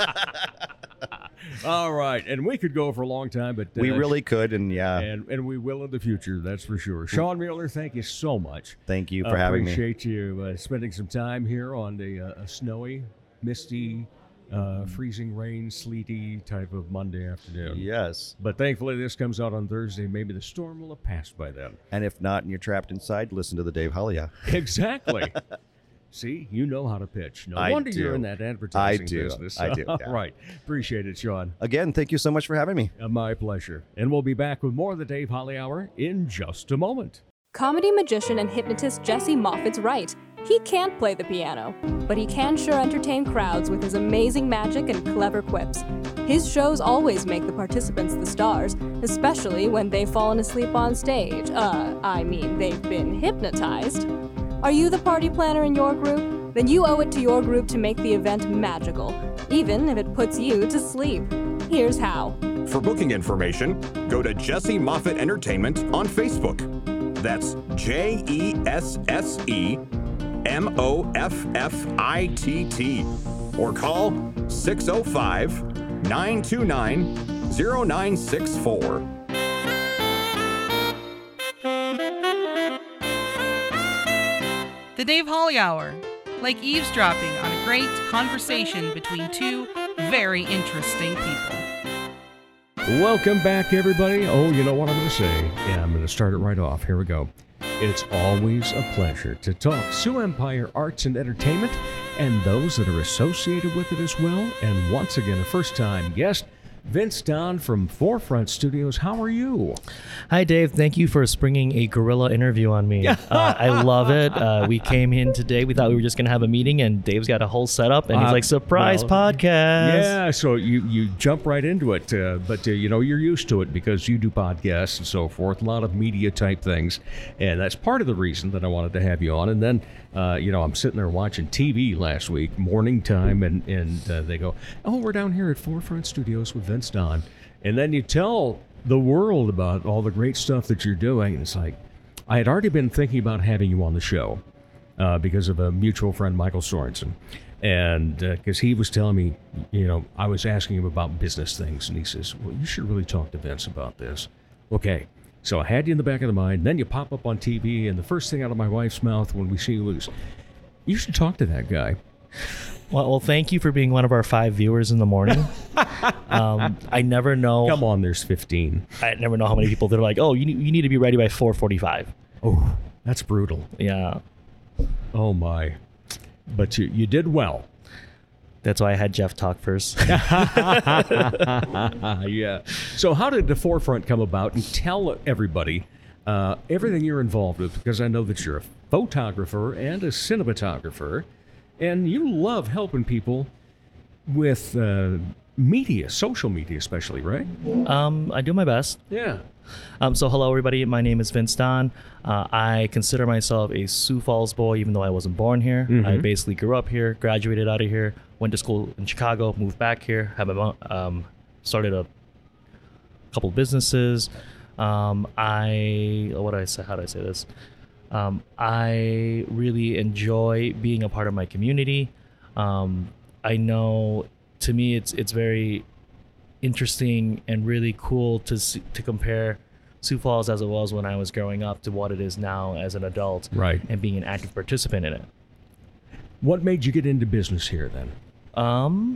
All right. And we could go for a long time, but uh, We really could, and yeah, and and we will in the future, that's for sure. Sean Mueller, thank you so much. thank you for having me. Appreciate you uh, spending some time here on the, uh, a snowy, misty, uh, freezing rain, sleety type of Monday afternoon. Yes. But thankfully, this comes out on Thursday. Maybe the storm will have passed by then. And if not, and you're trapped inside, listen to the Dave Holly Hour. Exactly. See, you know how to pitch. No I wonder do. you're in that advertising I do. business. I do, All yeah. right. Appreciate it, Sean. Again, thank you so much for having me. Uh, my pleasure. And we'll be back with more of the Dave Holly Hour in just a moment. Comedy magician and hypnotist Jesse Moffat's right. He can't play the piano, but he can sure entertain crowds with his amazing magic and clever quips. His shows always make the participants the stars, especially when they've fallen asleep on stage. Uh, I mean, they've been hypnotized. Are you the party planner in your group? Then you owe it to your group to make the event magical, even if it puts you to sleep. Here's how. For booking information, go to Jesse Moffitt Entertainment on Facebook. That's J E S S E M O F F I T T. Or call six oh five, nine two nine, oh nine six four. The Dave Holly Hour, like eavesdropping on a great conversation between two very interesting people. Welcome back, everybody. Oh, you know what I'm going to say? Yeah, I'm going to start it right off. Here we go. It's always a pleasure to talk Sioux Empire Arts and Entertainment and those that are associated with it as well. And once again, a first-time guest, Vince Don from Forefront Studios. How are you? Hi, Dave. Thank you for springing a guerrilla interview on me. uh, I love it. Uh, we came in today. We thought we were just going to have a meeting, and Dave's got a whole setup, and he's Uh, like, surprise well, podcast. Yeah, so you, you jump right into it. Uh, but, uh, you know, you're used to it because you do podcasts and so forth, a lot of media-type things. And that's part of the reason that I wanted to have you on. And then, uh, you know, I'm sitting there watching T V last week, morning time, and, and uh, they go, oh, we're down here at Forefront Studios with Vince Don. And then you tell the world about all the great stuff that you're doing. And it's like, I had already been thinking about having you on the show uh, because of a mutual friend, Michael Sorensen. And because uh, he was telling me, you know, I was asking him about business things. And he says, well, you should really talk to Vince about this. Okay. So I had you in the back of the mind. Then you pop up on T V. And the first thing out of my wife's mouth when we see you was, you should talk to that guy. Well, well, thank you for being one of our five viewers in the morning. um, I never know. Come on, there's fifteen. I never know how many people that are like, oh, you need, you need to be ready by four forty-five. Oh, that's brutal. Yeah. Oh, my. But you, you did well. That's why I had Jeff talk first. Yeah. So how did the Forefront come about? And tell everybody uh, everything you're involved with, because I know that you're a photographer and a cinematographer, and you love helping people with uh, media, social media especially, right? Um, I do my best. Yeah. Um, so hello, everybody. My name is Vince Don. Uh, I consider myself a Sioux Falls boy, even though I wasn't born here. Mhm. I basically grew up here, graduated out of here, went to school in Chicago, moved back here, have a, um, started a couple businesses. Um, I what did I say? How did I say this? Um, I really enjoy being a part of my community. Um, I know, to me, it's it's very interesting and really cool to see, to compare Sioux Falls as it was when I was growing up to what it is now as an adult, Right. and being an active participant in it. What made you get into business here then? Um,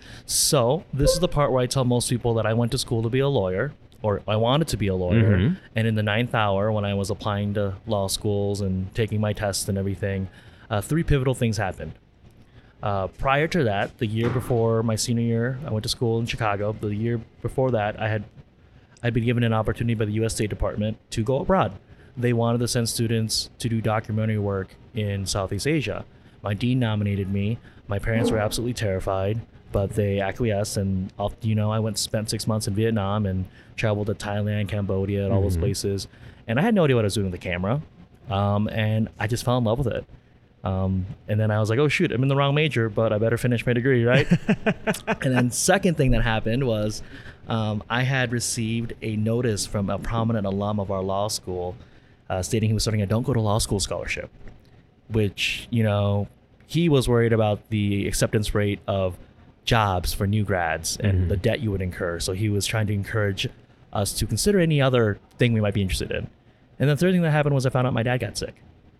so this is the part where I tell most people that I went to school to be a lawyer, or I wanted to be a lawyer. Mhm. And in the ninth hour, when I was applying to law schools and taking my tests and everything, uh, three pivotal things happened. Uh, prior to that, the year before my senior year, I went to school in Chicago. The year before that, I had I'd been given an opportunity by the U S State Department to go abroad. They wanted to send students to do documentary work in Southeast Asia. My dean nominated me. My parents were absolutely terrified, but they acquiesced, and off, you know, I went spent six months in Vietnam and traveled to Thailand, Cambodia, and all those places. And I had no idea what I was doing with the camera, um, and I just fell in love with it. Um, and then I was like, oh shoot, I'm in the wrong major, but I better finish my degree, right? And then second thing that happened was um, I had received a notice from a prominent alum of our law school uh, stating he was starting a Don't Go to Law School scholarship, which, you know, he was worried about the acceptance rate of jobs for new grads and Mhm. the debt you would incur. So he was trying to encourage us to consider any other thing we might be interested in. And the third thing that happened was I found out my dad got sick.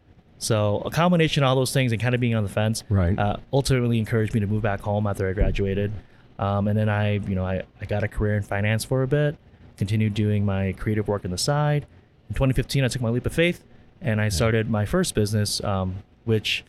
So a combination of all those things and kind of being on the fence, Right. uh, ultimately encouraged me to move back home after I graduated. Um, and then I, you know, I, I got a career in finance for a bit, continued doing my creative work on the side. In twenty fifteen, I took my leap of faith and I started my first business, um, which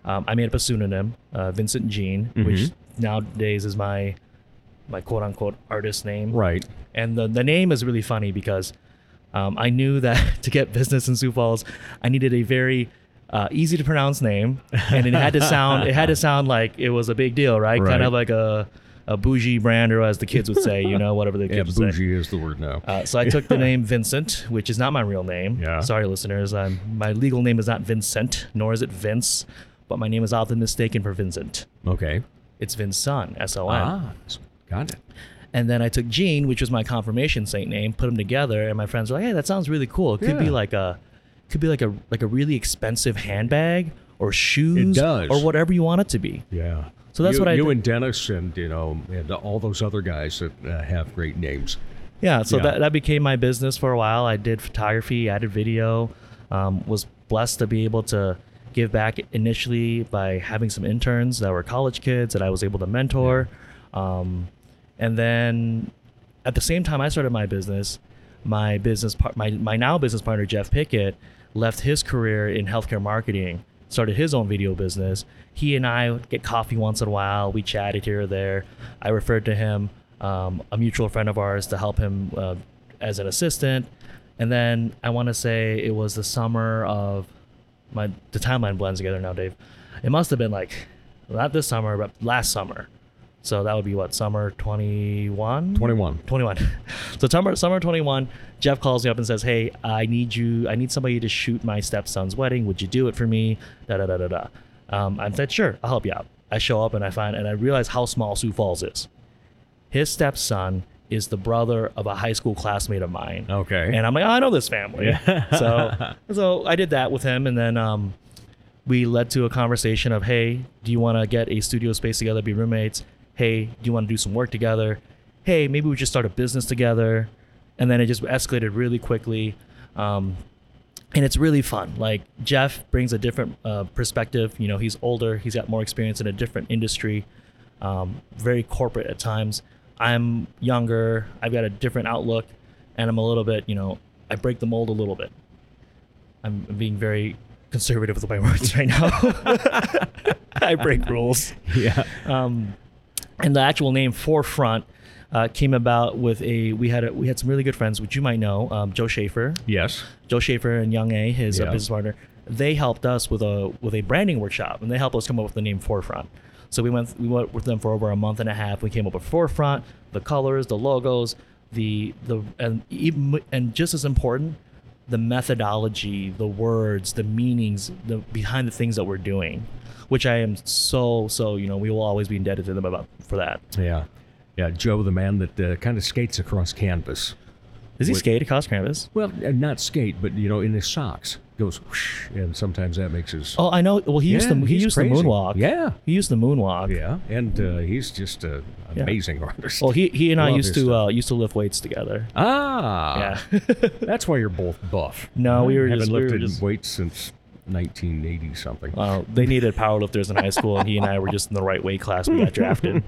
Um, I made up a pseudonym, uh, Vincent Jean, Mhm. which nowadays is my my quote unquote artist name. Right. And the the name is really funny because um, I knew that to get business in Sioux Falls, I needed a very uh, easy to pronounce name, and it had to sound it had to sound like it was a big deal, right? Right. Kind of like a a bougie brand, or as the kids would say, you know, whatever the Yeah, kids would say. bougie is the word now. Uh, so I took the name Vincent, which is not my real name. Yeah. Sorry, listeners. I'm, my legal name is not Vincent, nor is it Vince, but my name is often mistaken for Vincent. Okay. It's Vince Son, S O N. Ah, got it. And then I took Gene, which was my confirmation saint name, put them together, and my friends were like, "Hey, that sounds really cool. It could be Yeah. like a, could be like a like a really expensive handbag or shoes, It does. or whatever you want it to be." Yeah. So that's you, what I You did. and Dennis and, you know, and all those other guys that uh, have great names. Yeah, so Yeah. That, that became my business for a while. I did photography, I did video, um, was blessed to be able to give back initially by having some interns that were college kids that I was able to mentor. Um, and then at the same time I started my business, my business par- my, my now business partner, Jeff Pickett, left his career in healthcare marketing, started his own video business. He and I would get coffee once in a while. We chatted here or there. I referred to him, um, a mutual friend of ours, to help him uh, as an assistant. And then I want to say it was the summer of my, the timeline blends together now, Dave. It must have been like, not this summer, but last summer. So that would be what, summer twenty-one? twenty-one. twenty-one. So summer, summer twenty-one, Jeff calls me up and says, "Hey, I need you, I need somebody to shoot my stepson's wedding. Would you do it for me?" Da da da da da. Um, I said, "Sure, I'll help you out." I show up and I find, and I realize how small Sioux Falls is. His stepson is the brother of a high school classmate of mine. Okay. And I'm like, oh, I know this family. so, so I did that with him, and then um, we led to a conversation of, "Hey, do you want to get a studio space together, be roommates? Hey, do you want to do some work together? Hey, maybe we just start a business together." And then it just escalated really quickly. Um, and it's really fun. Like, Jeff brings a different uh, perspective. You know, he's older, he's got more experience in a different industry, um, very corporate at times. I'm younger, I've got a different outlook, and I'm a little bit, you know, I break the mold a little bit. I'm being very conservative with my words right now. I break rules. Yeah. Um, and the actual name Forefront uh, came about with a we had a, we had some really good friends, which you might know, um, Joe Schaefer. Yes. Joe Schaefer and Young A, his uh, Yeah. business partner. They helped us with a with a branding workshop, and they helped us come up with the name Forefront. So we went we went with them for over a month and a half. We came up with Forefront, the colors, the logos, the the and even and just as important, the methodology, the words, the meanings, the behind the things that we're doing, which I am so so you know we will always be indebted to them about for that. Yeah. Yeah. Joe, the man that uh, kind of skates across canvas. Does he With- skate across canvas? Well, uh, not skate, but, you know, in his socks. Goes whoosh, and sometimes that makes his... Oh, I know. Well, he used Yeah, the he he's used crazy. the moonwalk. Yeah. he used the moonwalk. Yeah, and uh, he's just an Yeah. amazing artist. Well, he he and I Love used his to stuff. uh, used to lift weights together. Ah. Yeah. That's why you're both buff. No, we were haven't just- we were lifted just- weights since nineteen eighty something. Well, they needed powerlifters in high school, and he and I were just in the right weight class. We got drafted.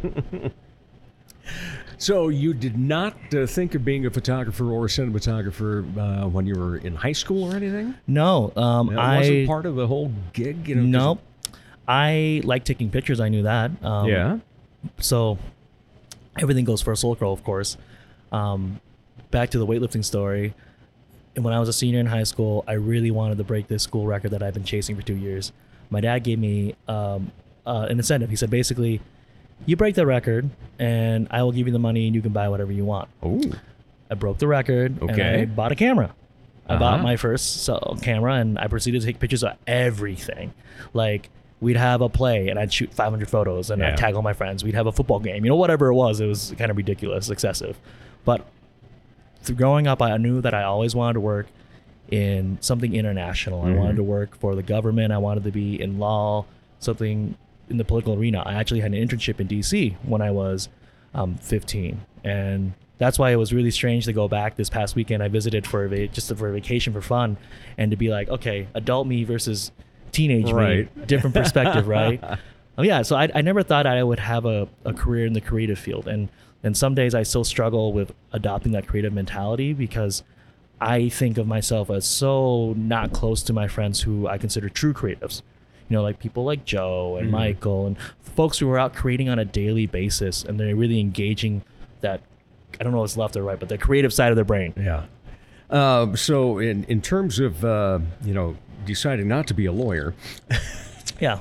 So you did not uh, think of being a photographer or a cinematographer uh, when you were in high school or anything? No, um, That I wasn't part of the whole gig. You know, 'cause- nope. I like taking pictures. I knew that. Um, Yeah. So everything goes for a soul curl, of course. Um, back to the weightlifting story. And when I was a senior in high school, I really wanted to break this school record that I've been chasing for two years. My dad gave me um, uh, an incentive. He said, basically, you break the record, and I will give you the money, and you can buy whatever you want. Oh. I broke the record, and Okay. I bought a camera. I bought Uh-huh. my first so, camera, and I proceeded to take pictures of everything. Like, we'd have a play, and I'd shoot five hundred photos, and Yeah. I'd tag all my friends. We'd have a football game. You know, whatever it was, it was kind of ridiculous, excessive. But through growing up, I knew that I always wanted to work in something international. I Mhm. wanted to work for the government. I wanted to be in law, something in the political arena. I actually had an internship in D C when I was um, fifteen, and that's why it was really strange to go back this past weekend. I visited for a va- just for a vacation for fun, and to be like, okay, adult me versus teenage Right. me, different perspective, right? Oh yeah, so I, I never thought I would have a, a career in the creative field, and and some days I still struggle with adopting that creative mentality because I think of myself as so not close to my friends who I consider true creatives. You know, like people like Joe and Mhm. Michael and folks who are out creating on a daily basis, and they're really engaging that, I don't know if it's left or right, but the creative side of their brain. Yeah. Uh, so in, in terms of, uh, you know, deciding not to be a lawyer, Yeah.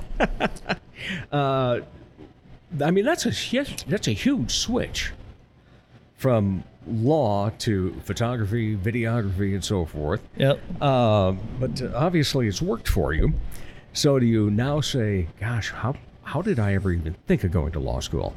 uh, I mean, that's a, huge- that's a huge switch from law to photography, videography, and so forth. Yep. Uh, but uh, obviously it's worked for you. So do you now say, gosh, how, how did I ever even think of going to law school?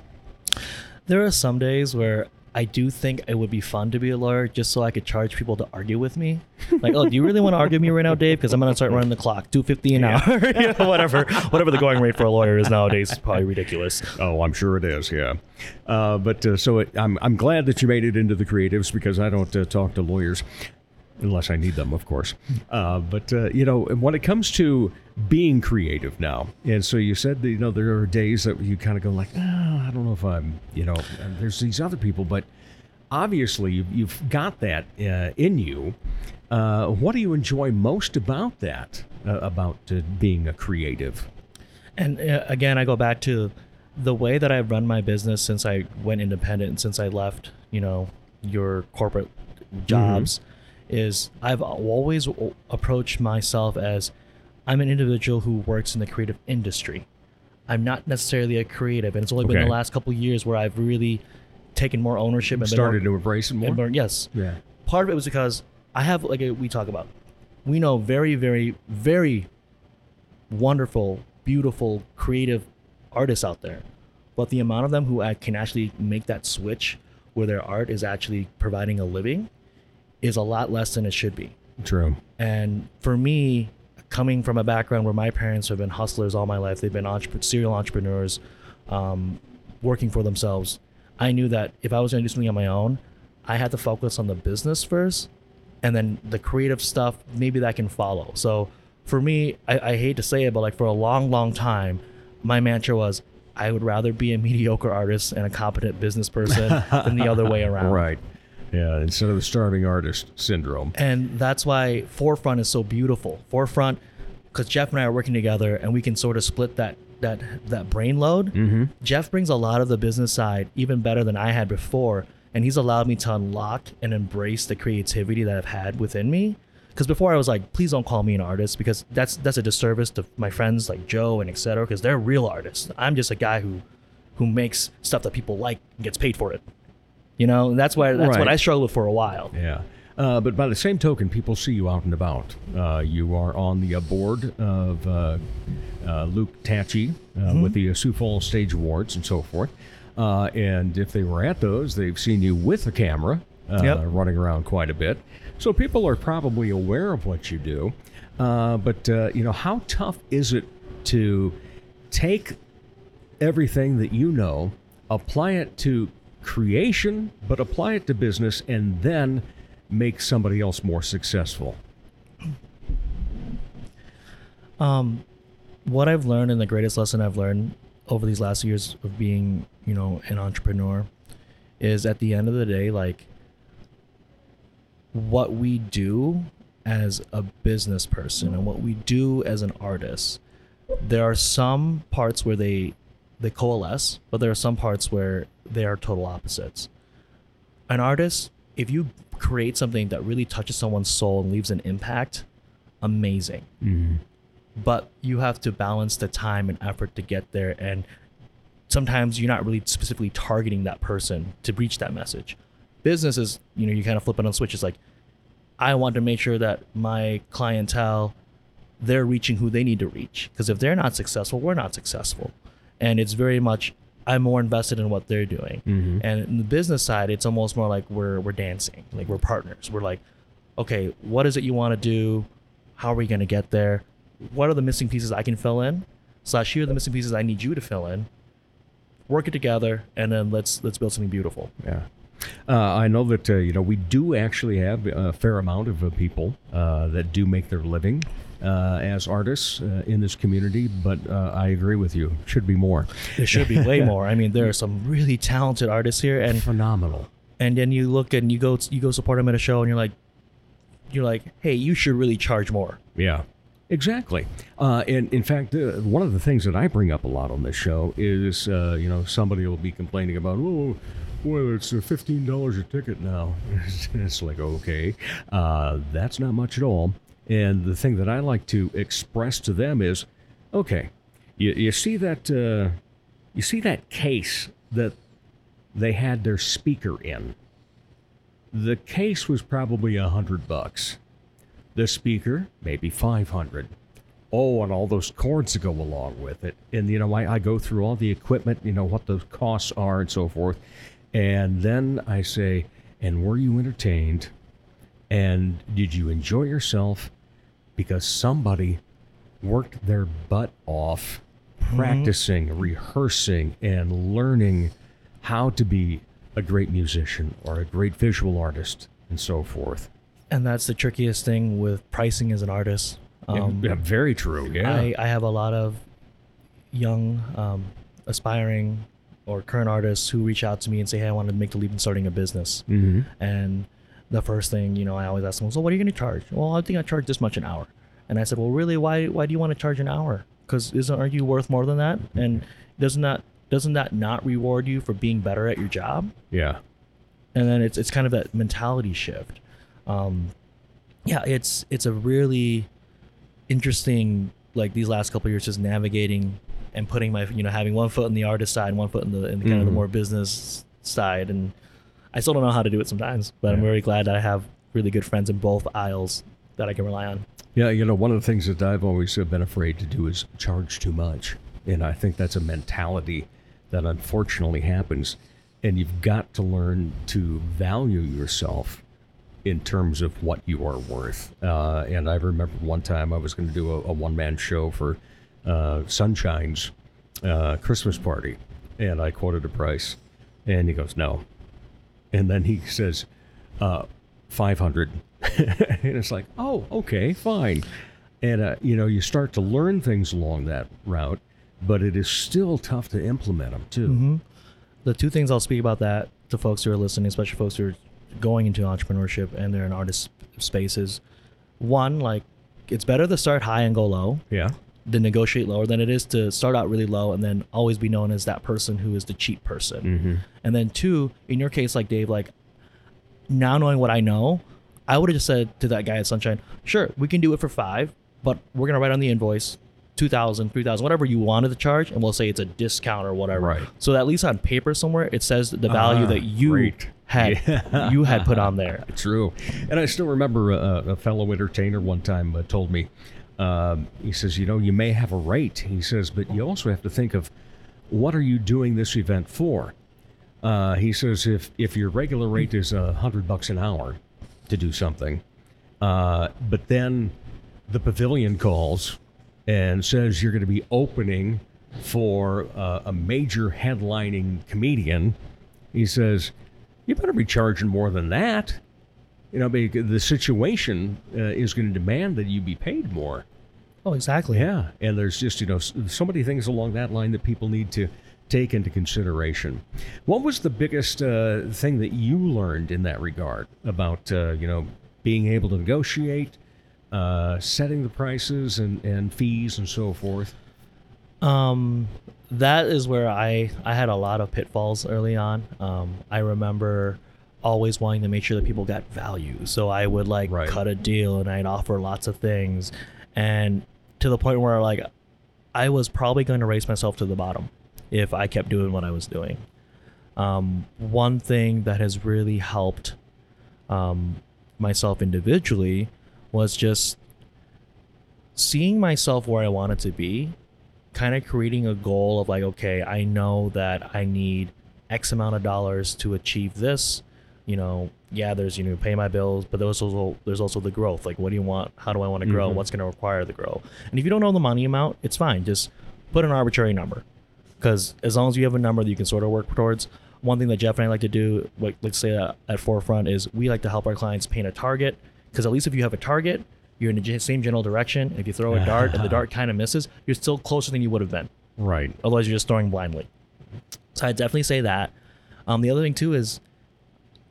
There are some days where I do think it would be fun to be a lawyer just so I could charge people to argue with me. Like, oh, do you really want to argue with me right now, Dave? Because I'm going to start running the clock. two fifty an hour. You know, whatever. Whatever the going rate for a lawyer is nowadays is probably ridiculous. Oh, I'm sure it is, yeah. Uh, but uh, so it, I'm, I'm glad that you made it into the creatives because I don't uh, talk to lawyers unless I need them, of course. Uh, but, uh, you know, when it comes to being creative now, and so you said that, you know, there are days that you kind of go like, oh, I don't know if I'm, you know, and there's these other people, but obviously you've, you've got that uh, in you. Uh, what do you enjoy most about that, uh, about uh, being a creative? And uh, again, I go back to the way that I've run my business since I went independent and since I left, you know, your corporate jobs. Mm-hmm. Is I've always approached myself as I'm an individual who works in the creative industry. I'm not necessarily a creative, and it's only Okay. been the last couple of years where I've really taken more ownership and Started been to more, embrace it more? and more- Yes. Yeah. Part of it was because I have, like we talk about, we know very, very, very wonderful, beautiful, creative artists out there, but the amount of them who I can actually make that switch where their art is actually providing a living is a lot less than it should be. True. And for me, coming from a background where my parents have been hustlers all my life, they've been entre- serial entrepreneurs, um, working for themselves, I knew that if I was going to do something on my own, I had to focus on the business first, and then the creative stuff, maybe that can follow. So for me, I, I hate to say it, but like for a long, long time, my mantra was, I would rather be a mediocre artist and a competent business person than the other way around. Right. Yeah, instead of the starving artist syndrome. And that's why Forefront is so beautiful. Forefront, because Jeff and I are working together, and we can sort of split that that that brain load. Mm-hmm. Jeff brings a lot of the business side even better than I had before, and he's allowed me to unlock and embrace the creativity that I've had within me. Because before I was like, please don't call me an artist, because that's that's a disservice to my friends like Joe and et cetera, because they're real artists. I'm just a guy who who makes stuff that people like and gets paid for it. You know, and that's why that's Right. what I struggled with for a while. Yeah. Uh, but by the same token, people see you out and about. Uh, you are on the uh, board of uh, uh, Luke Tachi uh, Mm-hmm. with the uh, Sioux Falls Stage Awards and so forth. Uh, and if they were at those, they've seen you with a camera uh, Yep. running around quite a bit. So people are probably aware of what you do. Uh, but, uh, you know, how tough is it to take everything that you know, apply it to creation, but apply it to business, and then make somebody else more successful? Um, what I've learned, and the greatest lesson I've learned over these last years of being, you know, an entrepreneur, is at the end of the day, like, what we do as a business person and what we do as an artist, there are some parts where they they coalesce, but there are some parts where they are total opposites. An artist, if you create something that really touches someone's soul and leaves an impact, amazing. Mm-hmm. But you have to balance the time and effort to get there, and sometimes you're not really specifically targeting that person to reach that message. Business is, you know, you kind of flip it on switch. It's like, I want to make sure that my clientele, they're reaching who they need to reach, because if they're not successful, we're not successful. And it's very much, I'm more invested in what they're doing. Mm-hmm. And in the business side, it's almost more like we're we're dancing, like we're partners. We're like, okay, what is it you want to do? How are we going to get there? What are the missing pieces I can fill in? Slash, here are the missing pieces I need you to fill in. Work it together, and then let's let's build something beautiful. Yeah. Uh, I know that, uh, you know, we do actually have a fair amount of uh, people uh, that do make their living uh, as artists uh, in this community, but uh, I agree with you. Should be more. There should be way more. I mean, there are some really talented artists here, and Phenomenal. and then you look and you go you go support them at a show, and you're like, you're like, hey, you should really charge more. Yeah. Exactly. Uh, and in fact, uh, one of the things that I bring up a lot on this show is, uh, you know, somebody will be complaining about, oh, well, it's uh, fifteen dollars a ticket now. It's like, okay, uh, that's not much at all. And the thing that I like to express to them is, okay, you, you see that, uh, you see that case that they had their speaker in. The case was probably a hundred bucks. The speaker, maybe five hundred. Oh, and all those cords that go along with it. And, you know, I, I go through all the equipment, you know, what the costs are and so forth. And then I say, and were you entertained? And did you enjoy yourself? Because somebody worked their butt off practicing, mm-hmm. rehearsing, and learning how to be a great musician or a great visual artist and so forth. And that's the trickiest thing with pricing as an artist. Um, yeah, very true. Yeah, I, I have a lot of young, um, aspiring or current artists who reach out to me and say, hey, I want to make the leap in starting a business. Mm-hmm. And the first thing, you know, I always ask them, so what are you going to charge? Well, I think I charge this much an hour. And I said, well, really, why why do you want to charge an hour? Because isn't aren't you worth more than that? And doesn't that doesn't that not reward you for being better at your job? Yeah. And then it's it's kind of that mentality shift. Um, yeah, it's it's a really interesting, like these last couple of years, just navigating and putting my, you know, having one foot in the artist side and one foot in the in the kind mm-hmm. of the more business side. And I still don't know how to do it sometimes, but yeah. I'm very glad that I have really good friends in both aisles that I can rely on. Yeah, you know, one of the things that I've always been afraid to do is charge too much. And I think that's a mentality that unfortunately happens. And you've got to learn to value yourself in terms of what you are worth. Uh, and I remember one time I was going to do a, a one-man show for uh, Sunshine's uh, Christmas party. And I quoted a price. And he goes, no. And then he says, uh, five hundred. And it's like, oh, okay, fine. And, uh, you know, you start to learn things along that route, but it is still tough to implement them, too. Mm-hmm. The two things I'll speak about that to folks who are listening, especially folks who are going into entrepreneurship and they're in artist spaces. One, like, it's better to start high and go low. Yeah. Than negotiate lower than it is to start out really low and then always be known as that person who is the cheap person. Mm-hmm. And then two, in your case, like Dave, like now knowing what I know, I would have just said to that guy at Sunshine, sure, we can do it for five, but we're going to write on the invoice two thousand, three thousand, whatever you wanted to charge, and we'll say it's a discount or whatever. Right. So that at least on paper somewhere, it says the value uh, that you great. had yeah. you had put on there. True. And I still remember a, a fellow entertainer one time uh, told me, um, he says, you know, you may have a rate, he says, but you also have to think of what are you doing this event for? Uh, he says, if, if your regular rate is a hundred bucks an hour to do something, uh, but then the pavilion calls and says you're going to be opening for uh, a major headlining comedian, he says, you better be charging more than that. You know, the situation uh, is going to demand that you be paid more. Oh, exactly. Yeah, and there's just, you know, so many things along that line that people need to take into consideration. What was the biggest uh, thing that you learned in that regard about, uh, you know, being able to negotiate, uh, setting the prices and, and fees and so forth? Um, that is where I, I had a lot of pitfalls early on. Um, I remember always wanting to make sure that people got value. So I would like right. cut a deal and I'd offer lots of things. And to the point where like I was probably going to race myself to the bottom if I kept doing what I was doing. Um, one thing that has really helped um, myself individually was just seeing myself where I wanted to be, kind of creating a goal of like, okay, I know that I need X amount of dollars to achieve this. You know, yeah, there's, you know, pay my bills, but there's also, there's also the growth. Like, what do you want? How do I want to grow? Mm-hmm. What's going to require the grow? And if you don't know the money amount, it's fine. Just put an arbitrary number. Because as long as you have a number that you can sort of work towards, one thing that Jeff and I like to do, like let's say uh, at Forefront, is we like to help our clients paint a target. Because at least if you have a target, you're in the same general direction. If you throw a dart and the dart kind of misses, you're still closer than you would have been. Right. Otherwise, you're just throwing blindly. So I definitely say that. Um, the other thing too is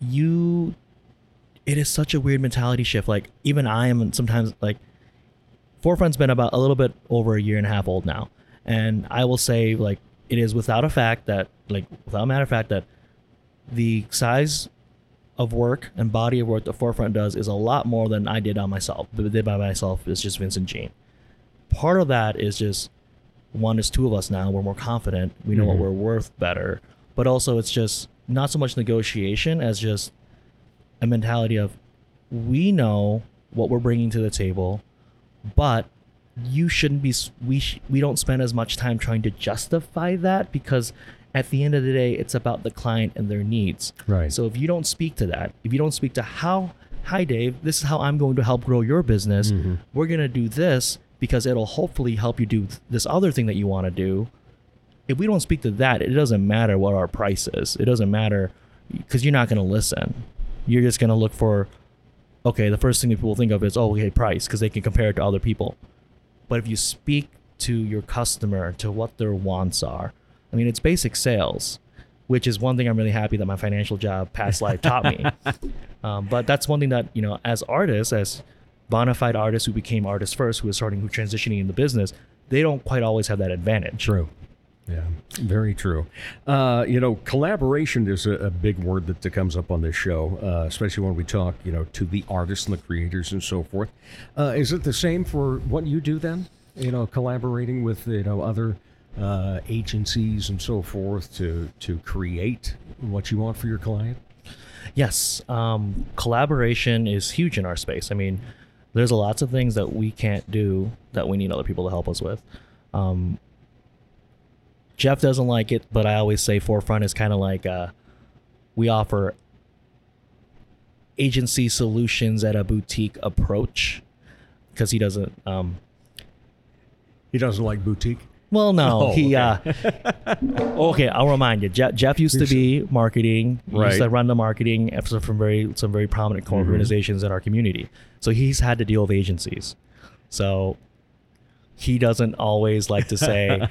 you, it is such a weird mentality shift. Like even I am sometimes like, Forefront's been about a little bit over a year and a half old now. And I will say, like, it is without a fact that, like, without a matter of fact that the size of work and body of work the Forefront does is a lot more than I did on myself. But did by myself is just Vincent Jean. Part of that is just, one, is two of us now. We're more confident. We know mm-hmm. what we're worth better. But also it's just not so much negotiation as just a mentality of, we know what we're bringing to the table, but you shouldn't be, we, sh- we don't spend as much time trying to justify that, because at the end of the day, it's about the client and their needs. Right. So if you don't speak to that, if you don't speak to how, hi Dave, this is how I'm going to help grow your business. Mm-hmm. We're going to do this because it'll hopefully help you do this other thing that you want to do. If we don't speak to that, it doesn't matter what our price is. It doesn't matter, because you're not going to listen. You're just going to look for, okay, the first thing that people think of is, oh, okay, price, because they can compare it to other people. But if you speak to your customer, to what their wants are, I mean, it's basic sales, which is one thing I'm really happy that my financial job, past life, taught me. Um, but that's one thing that, you know, as artists, as bona fide artists who became artists first, who are starting, who are transitioning into business, they don't quite always have that advantage. True. Yeah, very true. Uh, you know, collaboration is a, a big word that, that comes up on this show, uh, especially when we talk, you know, to the artists and the creators and so forth. Uh, is it the same for what you do then? You know, collaborating with, you know, other uh, agencies and so forth to to create what you want for your client? Yes. Um, collaboration is huge in our space. I mean, there's lots of things that we can't do that we need other people to help us with. Um, Jeff doesn't like it, but I always say Forefront is kind of like uh, we offer agency solutions at a boutique approach, because he doesn't. Um, he doesn't like boutique? Well, no. Oh, he. okay. Uh, okay, I'll remind you. Jeff, Jeff used to be marketing. He right. used to run the marketing from very some very prominent mm-hmm. organizations in our community. So he's had to deal with agencies. So he doesn't always like to say.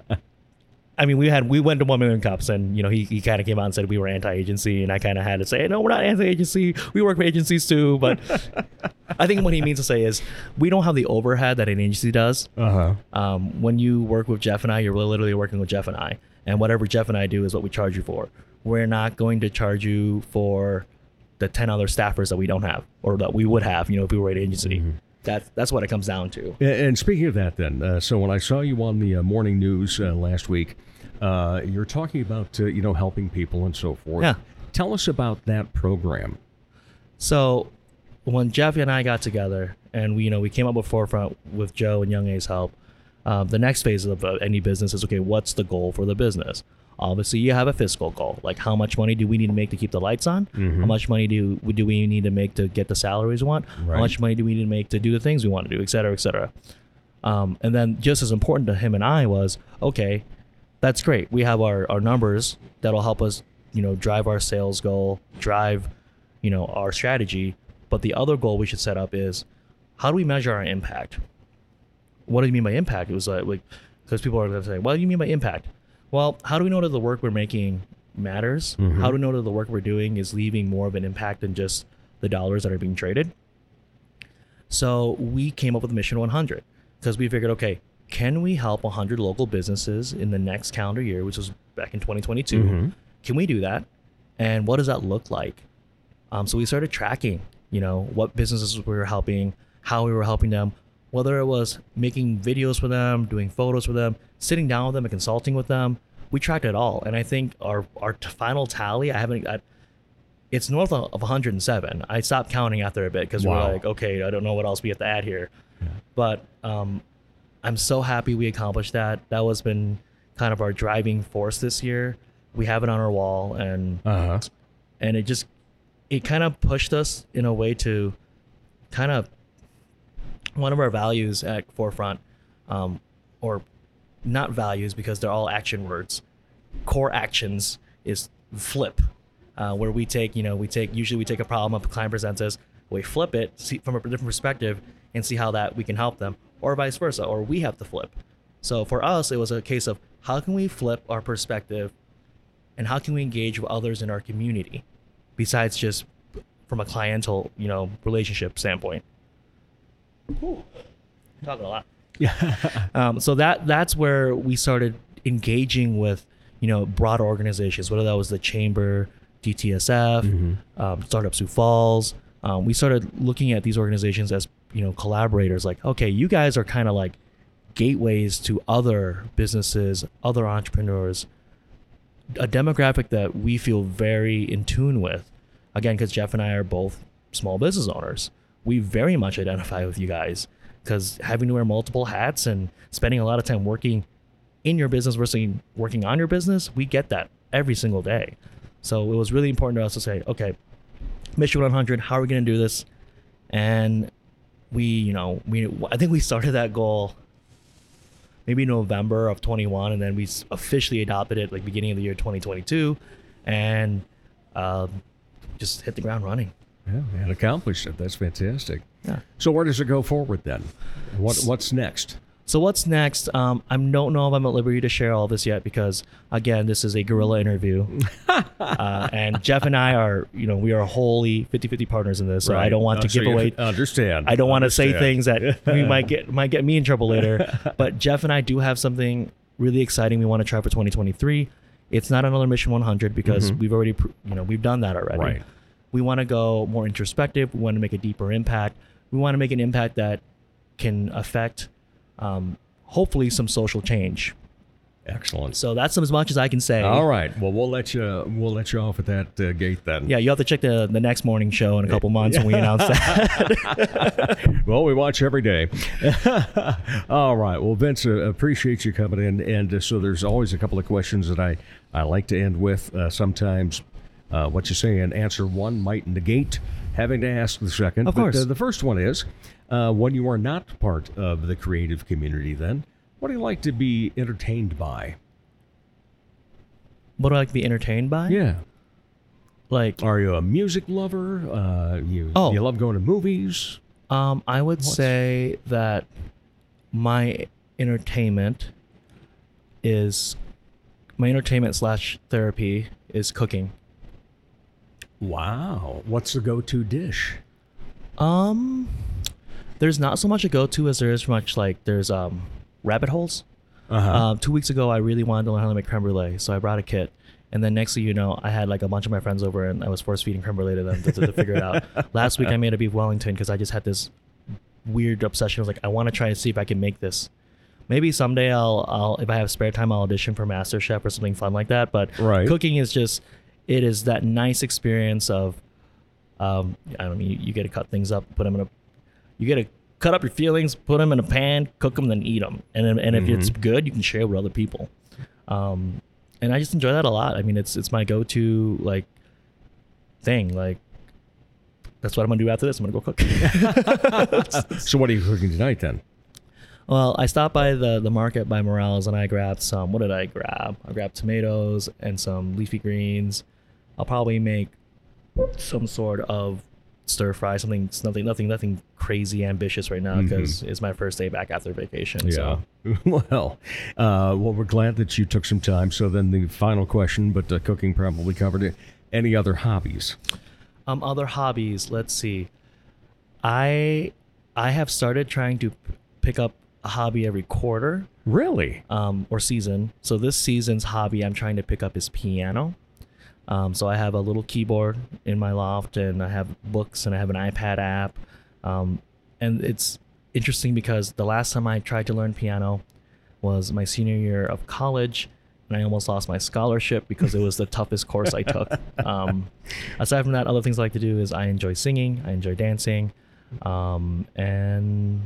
I mean, we had we went to One Million Cups, and you know he, he kind of came out and said we were anti-agency, and I kind of had to say, no, we're not anti-agency. We work for agencies too. But I think what he means to say is we don't have the overhead that an agency does. Uh-huh. Um, when you work with Jeff and I, you're literally working with Jeff and I, and whatever Jeff and I do is what we charge you for. We're not going to charge you for the ten other staffers that we don't have, or that we would have, you know, if we were an agency. Mm-hmm. That's that's what it comes down to. And speaking of that, then, uh, so when I saw you on the uh, morning news uh, last week. Uh, you're talking about, uh, you know, helping people and so forth. Yeah. Tell us about that program. So when Jeff and I got together and we, you know, we came up with Forefront with Joe and Young A's help, um, the next phase of uh, any business is, okay, what's the goal for the business? Obviously, you have a fiscal goal. Like, how much money do we need to make to keep the lights on? Mm-hmm. How much money do, do we need to make to get the salaries we want? Right. How much money do we need to make to do the things we want to do, et cetera, et cetera. Um, and then just as important to him and I was, okay, that's great. We have our, our numbers that'll help us, you know, drive our sales goal, drive, you know, our strategy. But the other goal we should set up is, how do we measure our impact? What do you mean by impact? It was like, like because people are going to say, what do you mean by impact? Well, how do we know that the work we're making matters? Mm-hmm. How do we know that the work we're doing is leaving more of an impact than just the dollars that are being traded? So we came up with Mission one hundred, because we figured, okay, can we help one hundred local businesses in the next calendar year, which was back in twenty twenty-two? Mm-hmm. Can we do that? And what does that look like? Um, so we started tracking, you know, what businesses we were helping, how we were helping them, whether it was making videos for them, doing photos for them, sitting down with them and consulting with them. We tracked it all. And I think our, our t- final tally, I haven't, I, it's north of one hundred seven. I stopped counting after a bit because wow. we're like, okay, I don't know what else we have to add here. Yeah. But, um, I'm so happy we accomplished that. That was been kind of our driving force this year. We have it on our wall, and uh-huh. and it just it kind of pushed us in a way to kind of one of our values at Forefront, um, or not values because they're all action words. Core actions is flip, uh, where we take you know we take usually we take a problem up a client presents us, we flip it see from a different perspective and see how that we can help them. Or vice versa, or we have to flip. So for us, it was a case of how can we flip our perspective and how can we engage with others in our community besides just from a cliental, you know, relationship standpoint. Cool. talking a lot. Yeah. um, so that that's where we started engaging with, you know, broader organizations, whether that was the Chamber, D T S F, mm-hmm. um, Startup Sioux Falls. Um, we started looking at these organizations as, you know, collaborators. Like, okay, you guys are kind of like gateways to other businesses, other entrepreneurs, a demographic that we feel very in tune with. Again, because Jeff and I are both small business owners. We very much identify with you guys, because having to wear multiple hats and spending a lot of time working in your business versus working on your business, we get that every single day. So it was really important to us to say, okay, Mission one hundred, how are we going to do this? And we, you know, we I think we started that goal maybe November of twenty-one, and then we officially adopted it like beginning of the year twenty twenty-two, and um, just hit the ground running. Yeah, and accomplished it. That's fantastic. Yeah. So where does it go forward then? What What's next? So what's next? Um, I don't know if I'm at liberty to share all this yet because, again, this is a guerrilla interview. uh, and Jeff and I are, you know, we are wholly fifty-fifty partners in this. So right. I don't want uh, to so give away. Understand. I don't want to understand. say things that we might get might get me in trouble later. But Jeff and I do have something really exciting we want to try for twenty twenty-three. It's not another Mission one hundred because mm-hmm. we've already, you know, we've done that already. Right. We want to go more introspective. We want to make a deeper impact. We want to make an impact that can affect, um, hopefully, some social change. Excellent. So that's as much as I can say. All right. Well, we'll let you we'll let you off at that uh, gate then. Yeah, you have to check the the next morning show in a couple months when we announce that. Well, we watch every day. All right. Well, Vince, uh, appreciate you coming in. And uh, so there's always a couple of questions that I, I like to end with. Uh, sometimes uh, what you say in answer one might negate having to ask the second. Of course. But, uh, the first one is, uh, when you are not part of the creative community then, what do you like to be entertained by? What do I like to be entertained by? Yeah. Like, are you a music lover? Uh, you oh, you love going to movies? Um, I would What's... say that my entertainment is my entertainment slash therapy is cooking. Wow. What's the go-to dish? Um, there's not so much a go-to as there is much like there's um. rabbit holes. Uh-huh. Um, two weeks ago, I really wanted to learn how to make creme brulee, so I brought a kit. And then next thing you know, I had like a bunch of my friends over, and I was force feeding creme brulee to them to, to, to figure it out. Last week, I made a beef Wellington because I just had this weird obsession. I was like, I want to try to see if I can make this. Maybe someday I'll, I'll, if I have spare time, I'll audition for MasterChef or something fun like that. But right. Cooking is just, it is that nice experience of, um, I don't know, you, you get to cut things up, put them in a, you get to cut up your feelings, put them in a pan, cook them, then eat them. And and if mm-hmm. it's good, you can share with other people. Um, and I just enjoy that a lot. I mean, it's it's my go-to like thing. Like that's what I'm gonna do after this. I'm gonna go cook. So what are you cooking tonight then? Well, I stopped by the the market by Morales and I grabbed some. What did I grab? I grabbed tomatoes and some leafy greens. I'll probably make some sort of stir fry, something, nothing, nothing, nothing crazy ambitious right now because mm-hmm. it's my first day back after vacation. Yeah. So. well, uh, well, we're glad that you took some time. So then the final question, but uh, cooking probably covered it. Any other hobbies? Um, other hobbies. Let's see. I I have started trying to p- pick up a hobby every quarter. Really? Um, or season. So this season's hobby I'm trying to pick up is piano. Um, so I have a little keyboard in my loft, and I have books, and I have an iPad app. Um, and it's interesting because the last time I tried to learn piano was my senior year of college, and I almost lost my scholarship because it was the toughest course I took. Um, aside from that, other things I like to do is I enjoy singing, I enjoy dancing, um, and...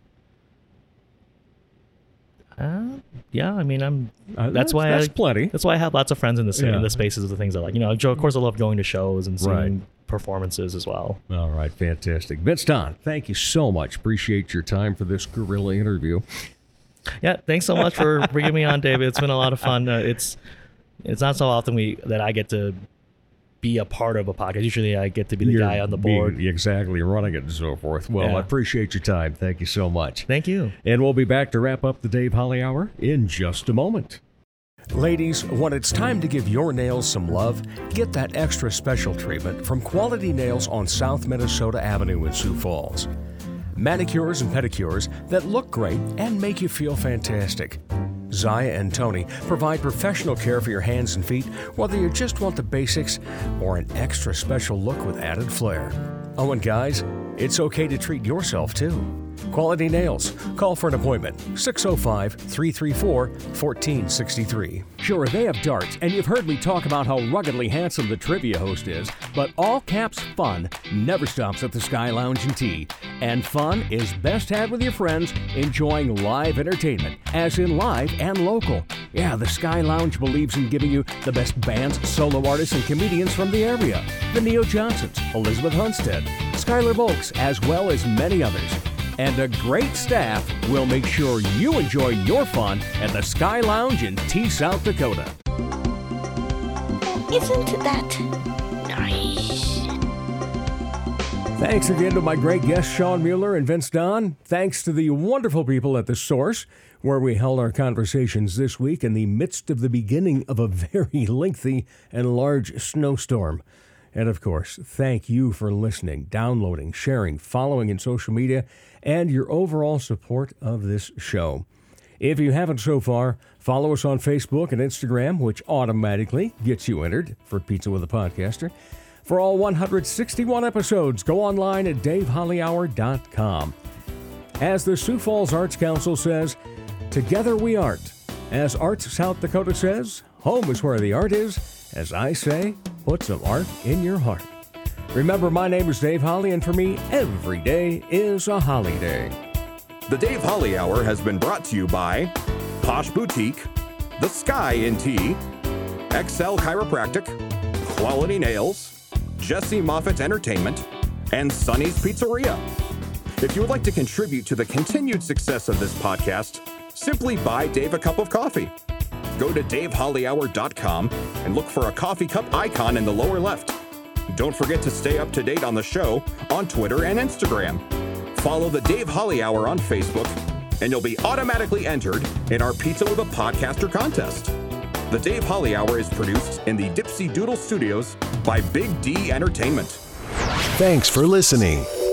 Uh, yeah, I mean, I'm. Uh, that's, that's why that's I, plenty. That's why I have lots of friends in the yeah. in the spaces of the things I like. You know, of course, I love going to shows and seeing right. performances as well. All right, fantastic, Vince Don. Thank you so much. Appreciate your time for this guerrilla interview. Yeah, thanks so much for bringing me on, David. It's been a lot of fun. Uh, it's it's not so often we that I get to be a part of a podcast. Usually I get to be the You're guy on the board. Being, exactly, running it and so forth. Well, yeah. I appreciate your time. Thank you so much. Thank you. And we'll be back to wrap up the Dave Holly Hour in just a moment. Ladies, when it's time to give your nails some love, get that extra special treatment from Quality Nails on South Minnesota Avenue in Sioux Falls. manicures and pedicures that look great and make you feel fantastic. Zaya and Tony provide professional care for your hands and feet, whether you just want the basics or an extra special look with added flair. Oh, and guys, it's okay to treat yourself too. Quality Nails. Call for an appointment. six oh five, three three four, one four six three. Sure, they have darts, and you've heard me talk about how ruggedly handsome the trivia host is, but all caps fun never stops at the Sky Lounge and Tea. And fun is best had with your friends enjoying live entertainment, as in live and local. Yeah, the Sky Lounge believes in giving you the best bands, solo artists, and comedians from the area. The Neo Johnsons, Elizabeth Hunstead, Skylar Volks, as well as many others. And a great staff will make sure you enjoy your fun at the Sky Lounge in Tea, South Dakota. Isn't that nice? Thanks again to my great guests, Sean Mueller and Vince Don. Thanks to the wonderful people at The Source, where we held our conversations this week in the midst of the beginning of a very lengthy and large snowstorm. And of course, thank you for listening, downloading, sharing, following in social media, and your overall support of this show. If you haven't so far, follow us on Facebook and Instagram, which automatically gets you entered for Pizza with a Podcaster. For all one hundred sixty-one episodes, go online at dave holly hour dot com. As the Sioux Falls Arts Council says, together we art. As Arts South Dakota says, home is where the art is. As I say, put some art in your heart. Remember, my name is Dave Holly, and for me, every day is a holiday. The Dave Holly Hour has been brought to you by Posh Boutique, The Sky in Tea, Excel Chiropractic, Quality Nails, Jesse Moffitt Entertainment, and Sonny's Pizzeria. If you would like to contribute to the continued success of this podcast, simply buy Dave a cup of coffee. Go to dave holly hour dot com and look for a coffee cup icon in the lower left. Don't forget to stay up to date on the show on Twitter and Instagram. Follow the Dave Holly Hour on Facebook, and you'll be automatically entered in our Pizza with a Podcaster contest. The Dave Holly Hour is produced in the Dipsy Doodle Studios by Big D Entertainment. Thanks for listening.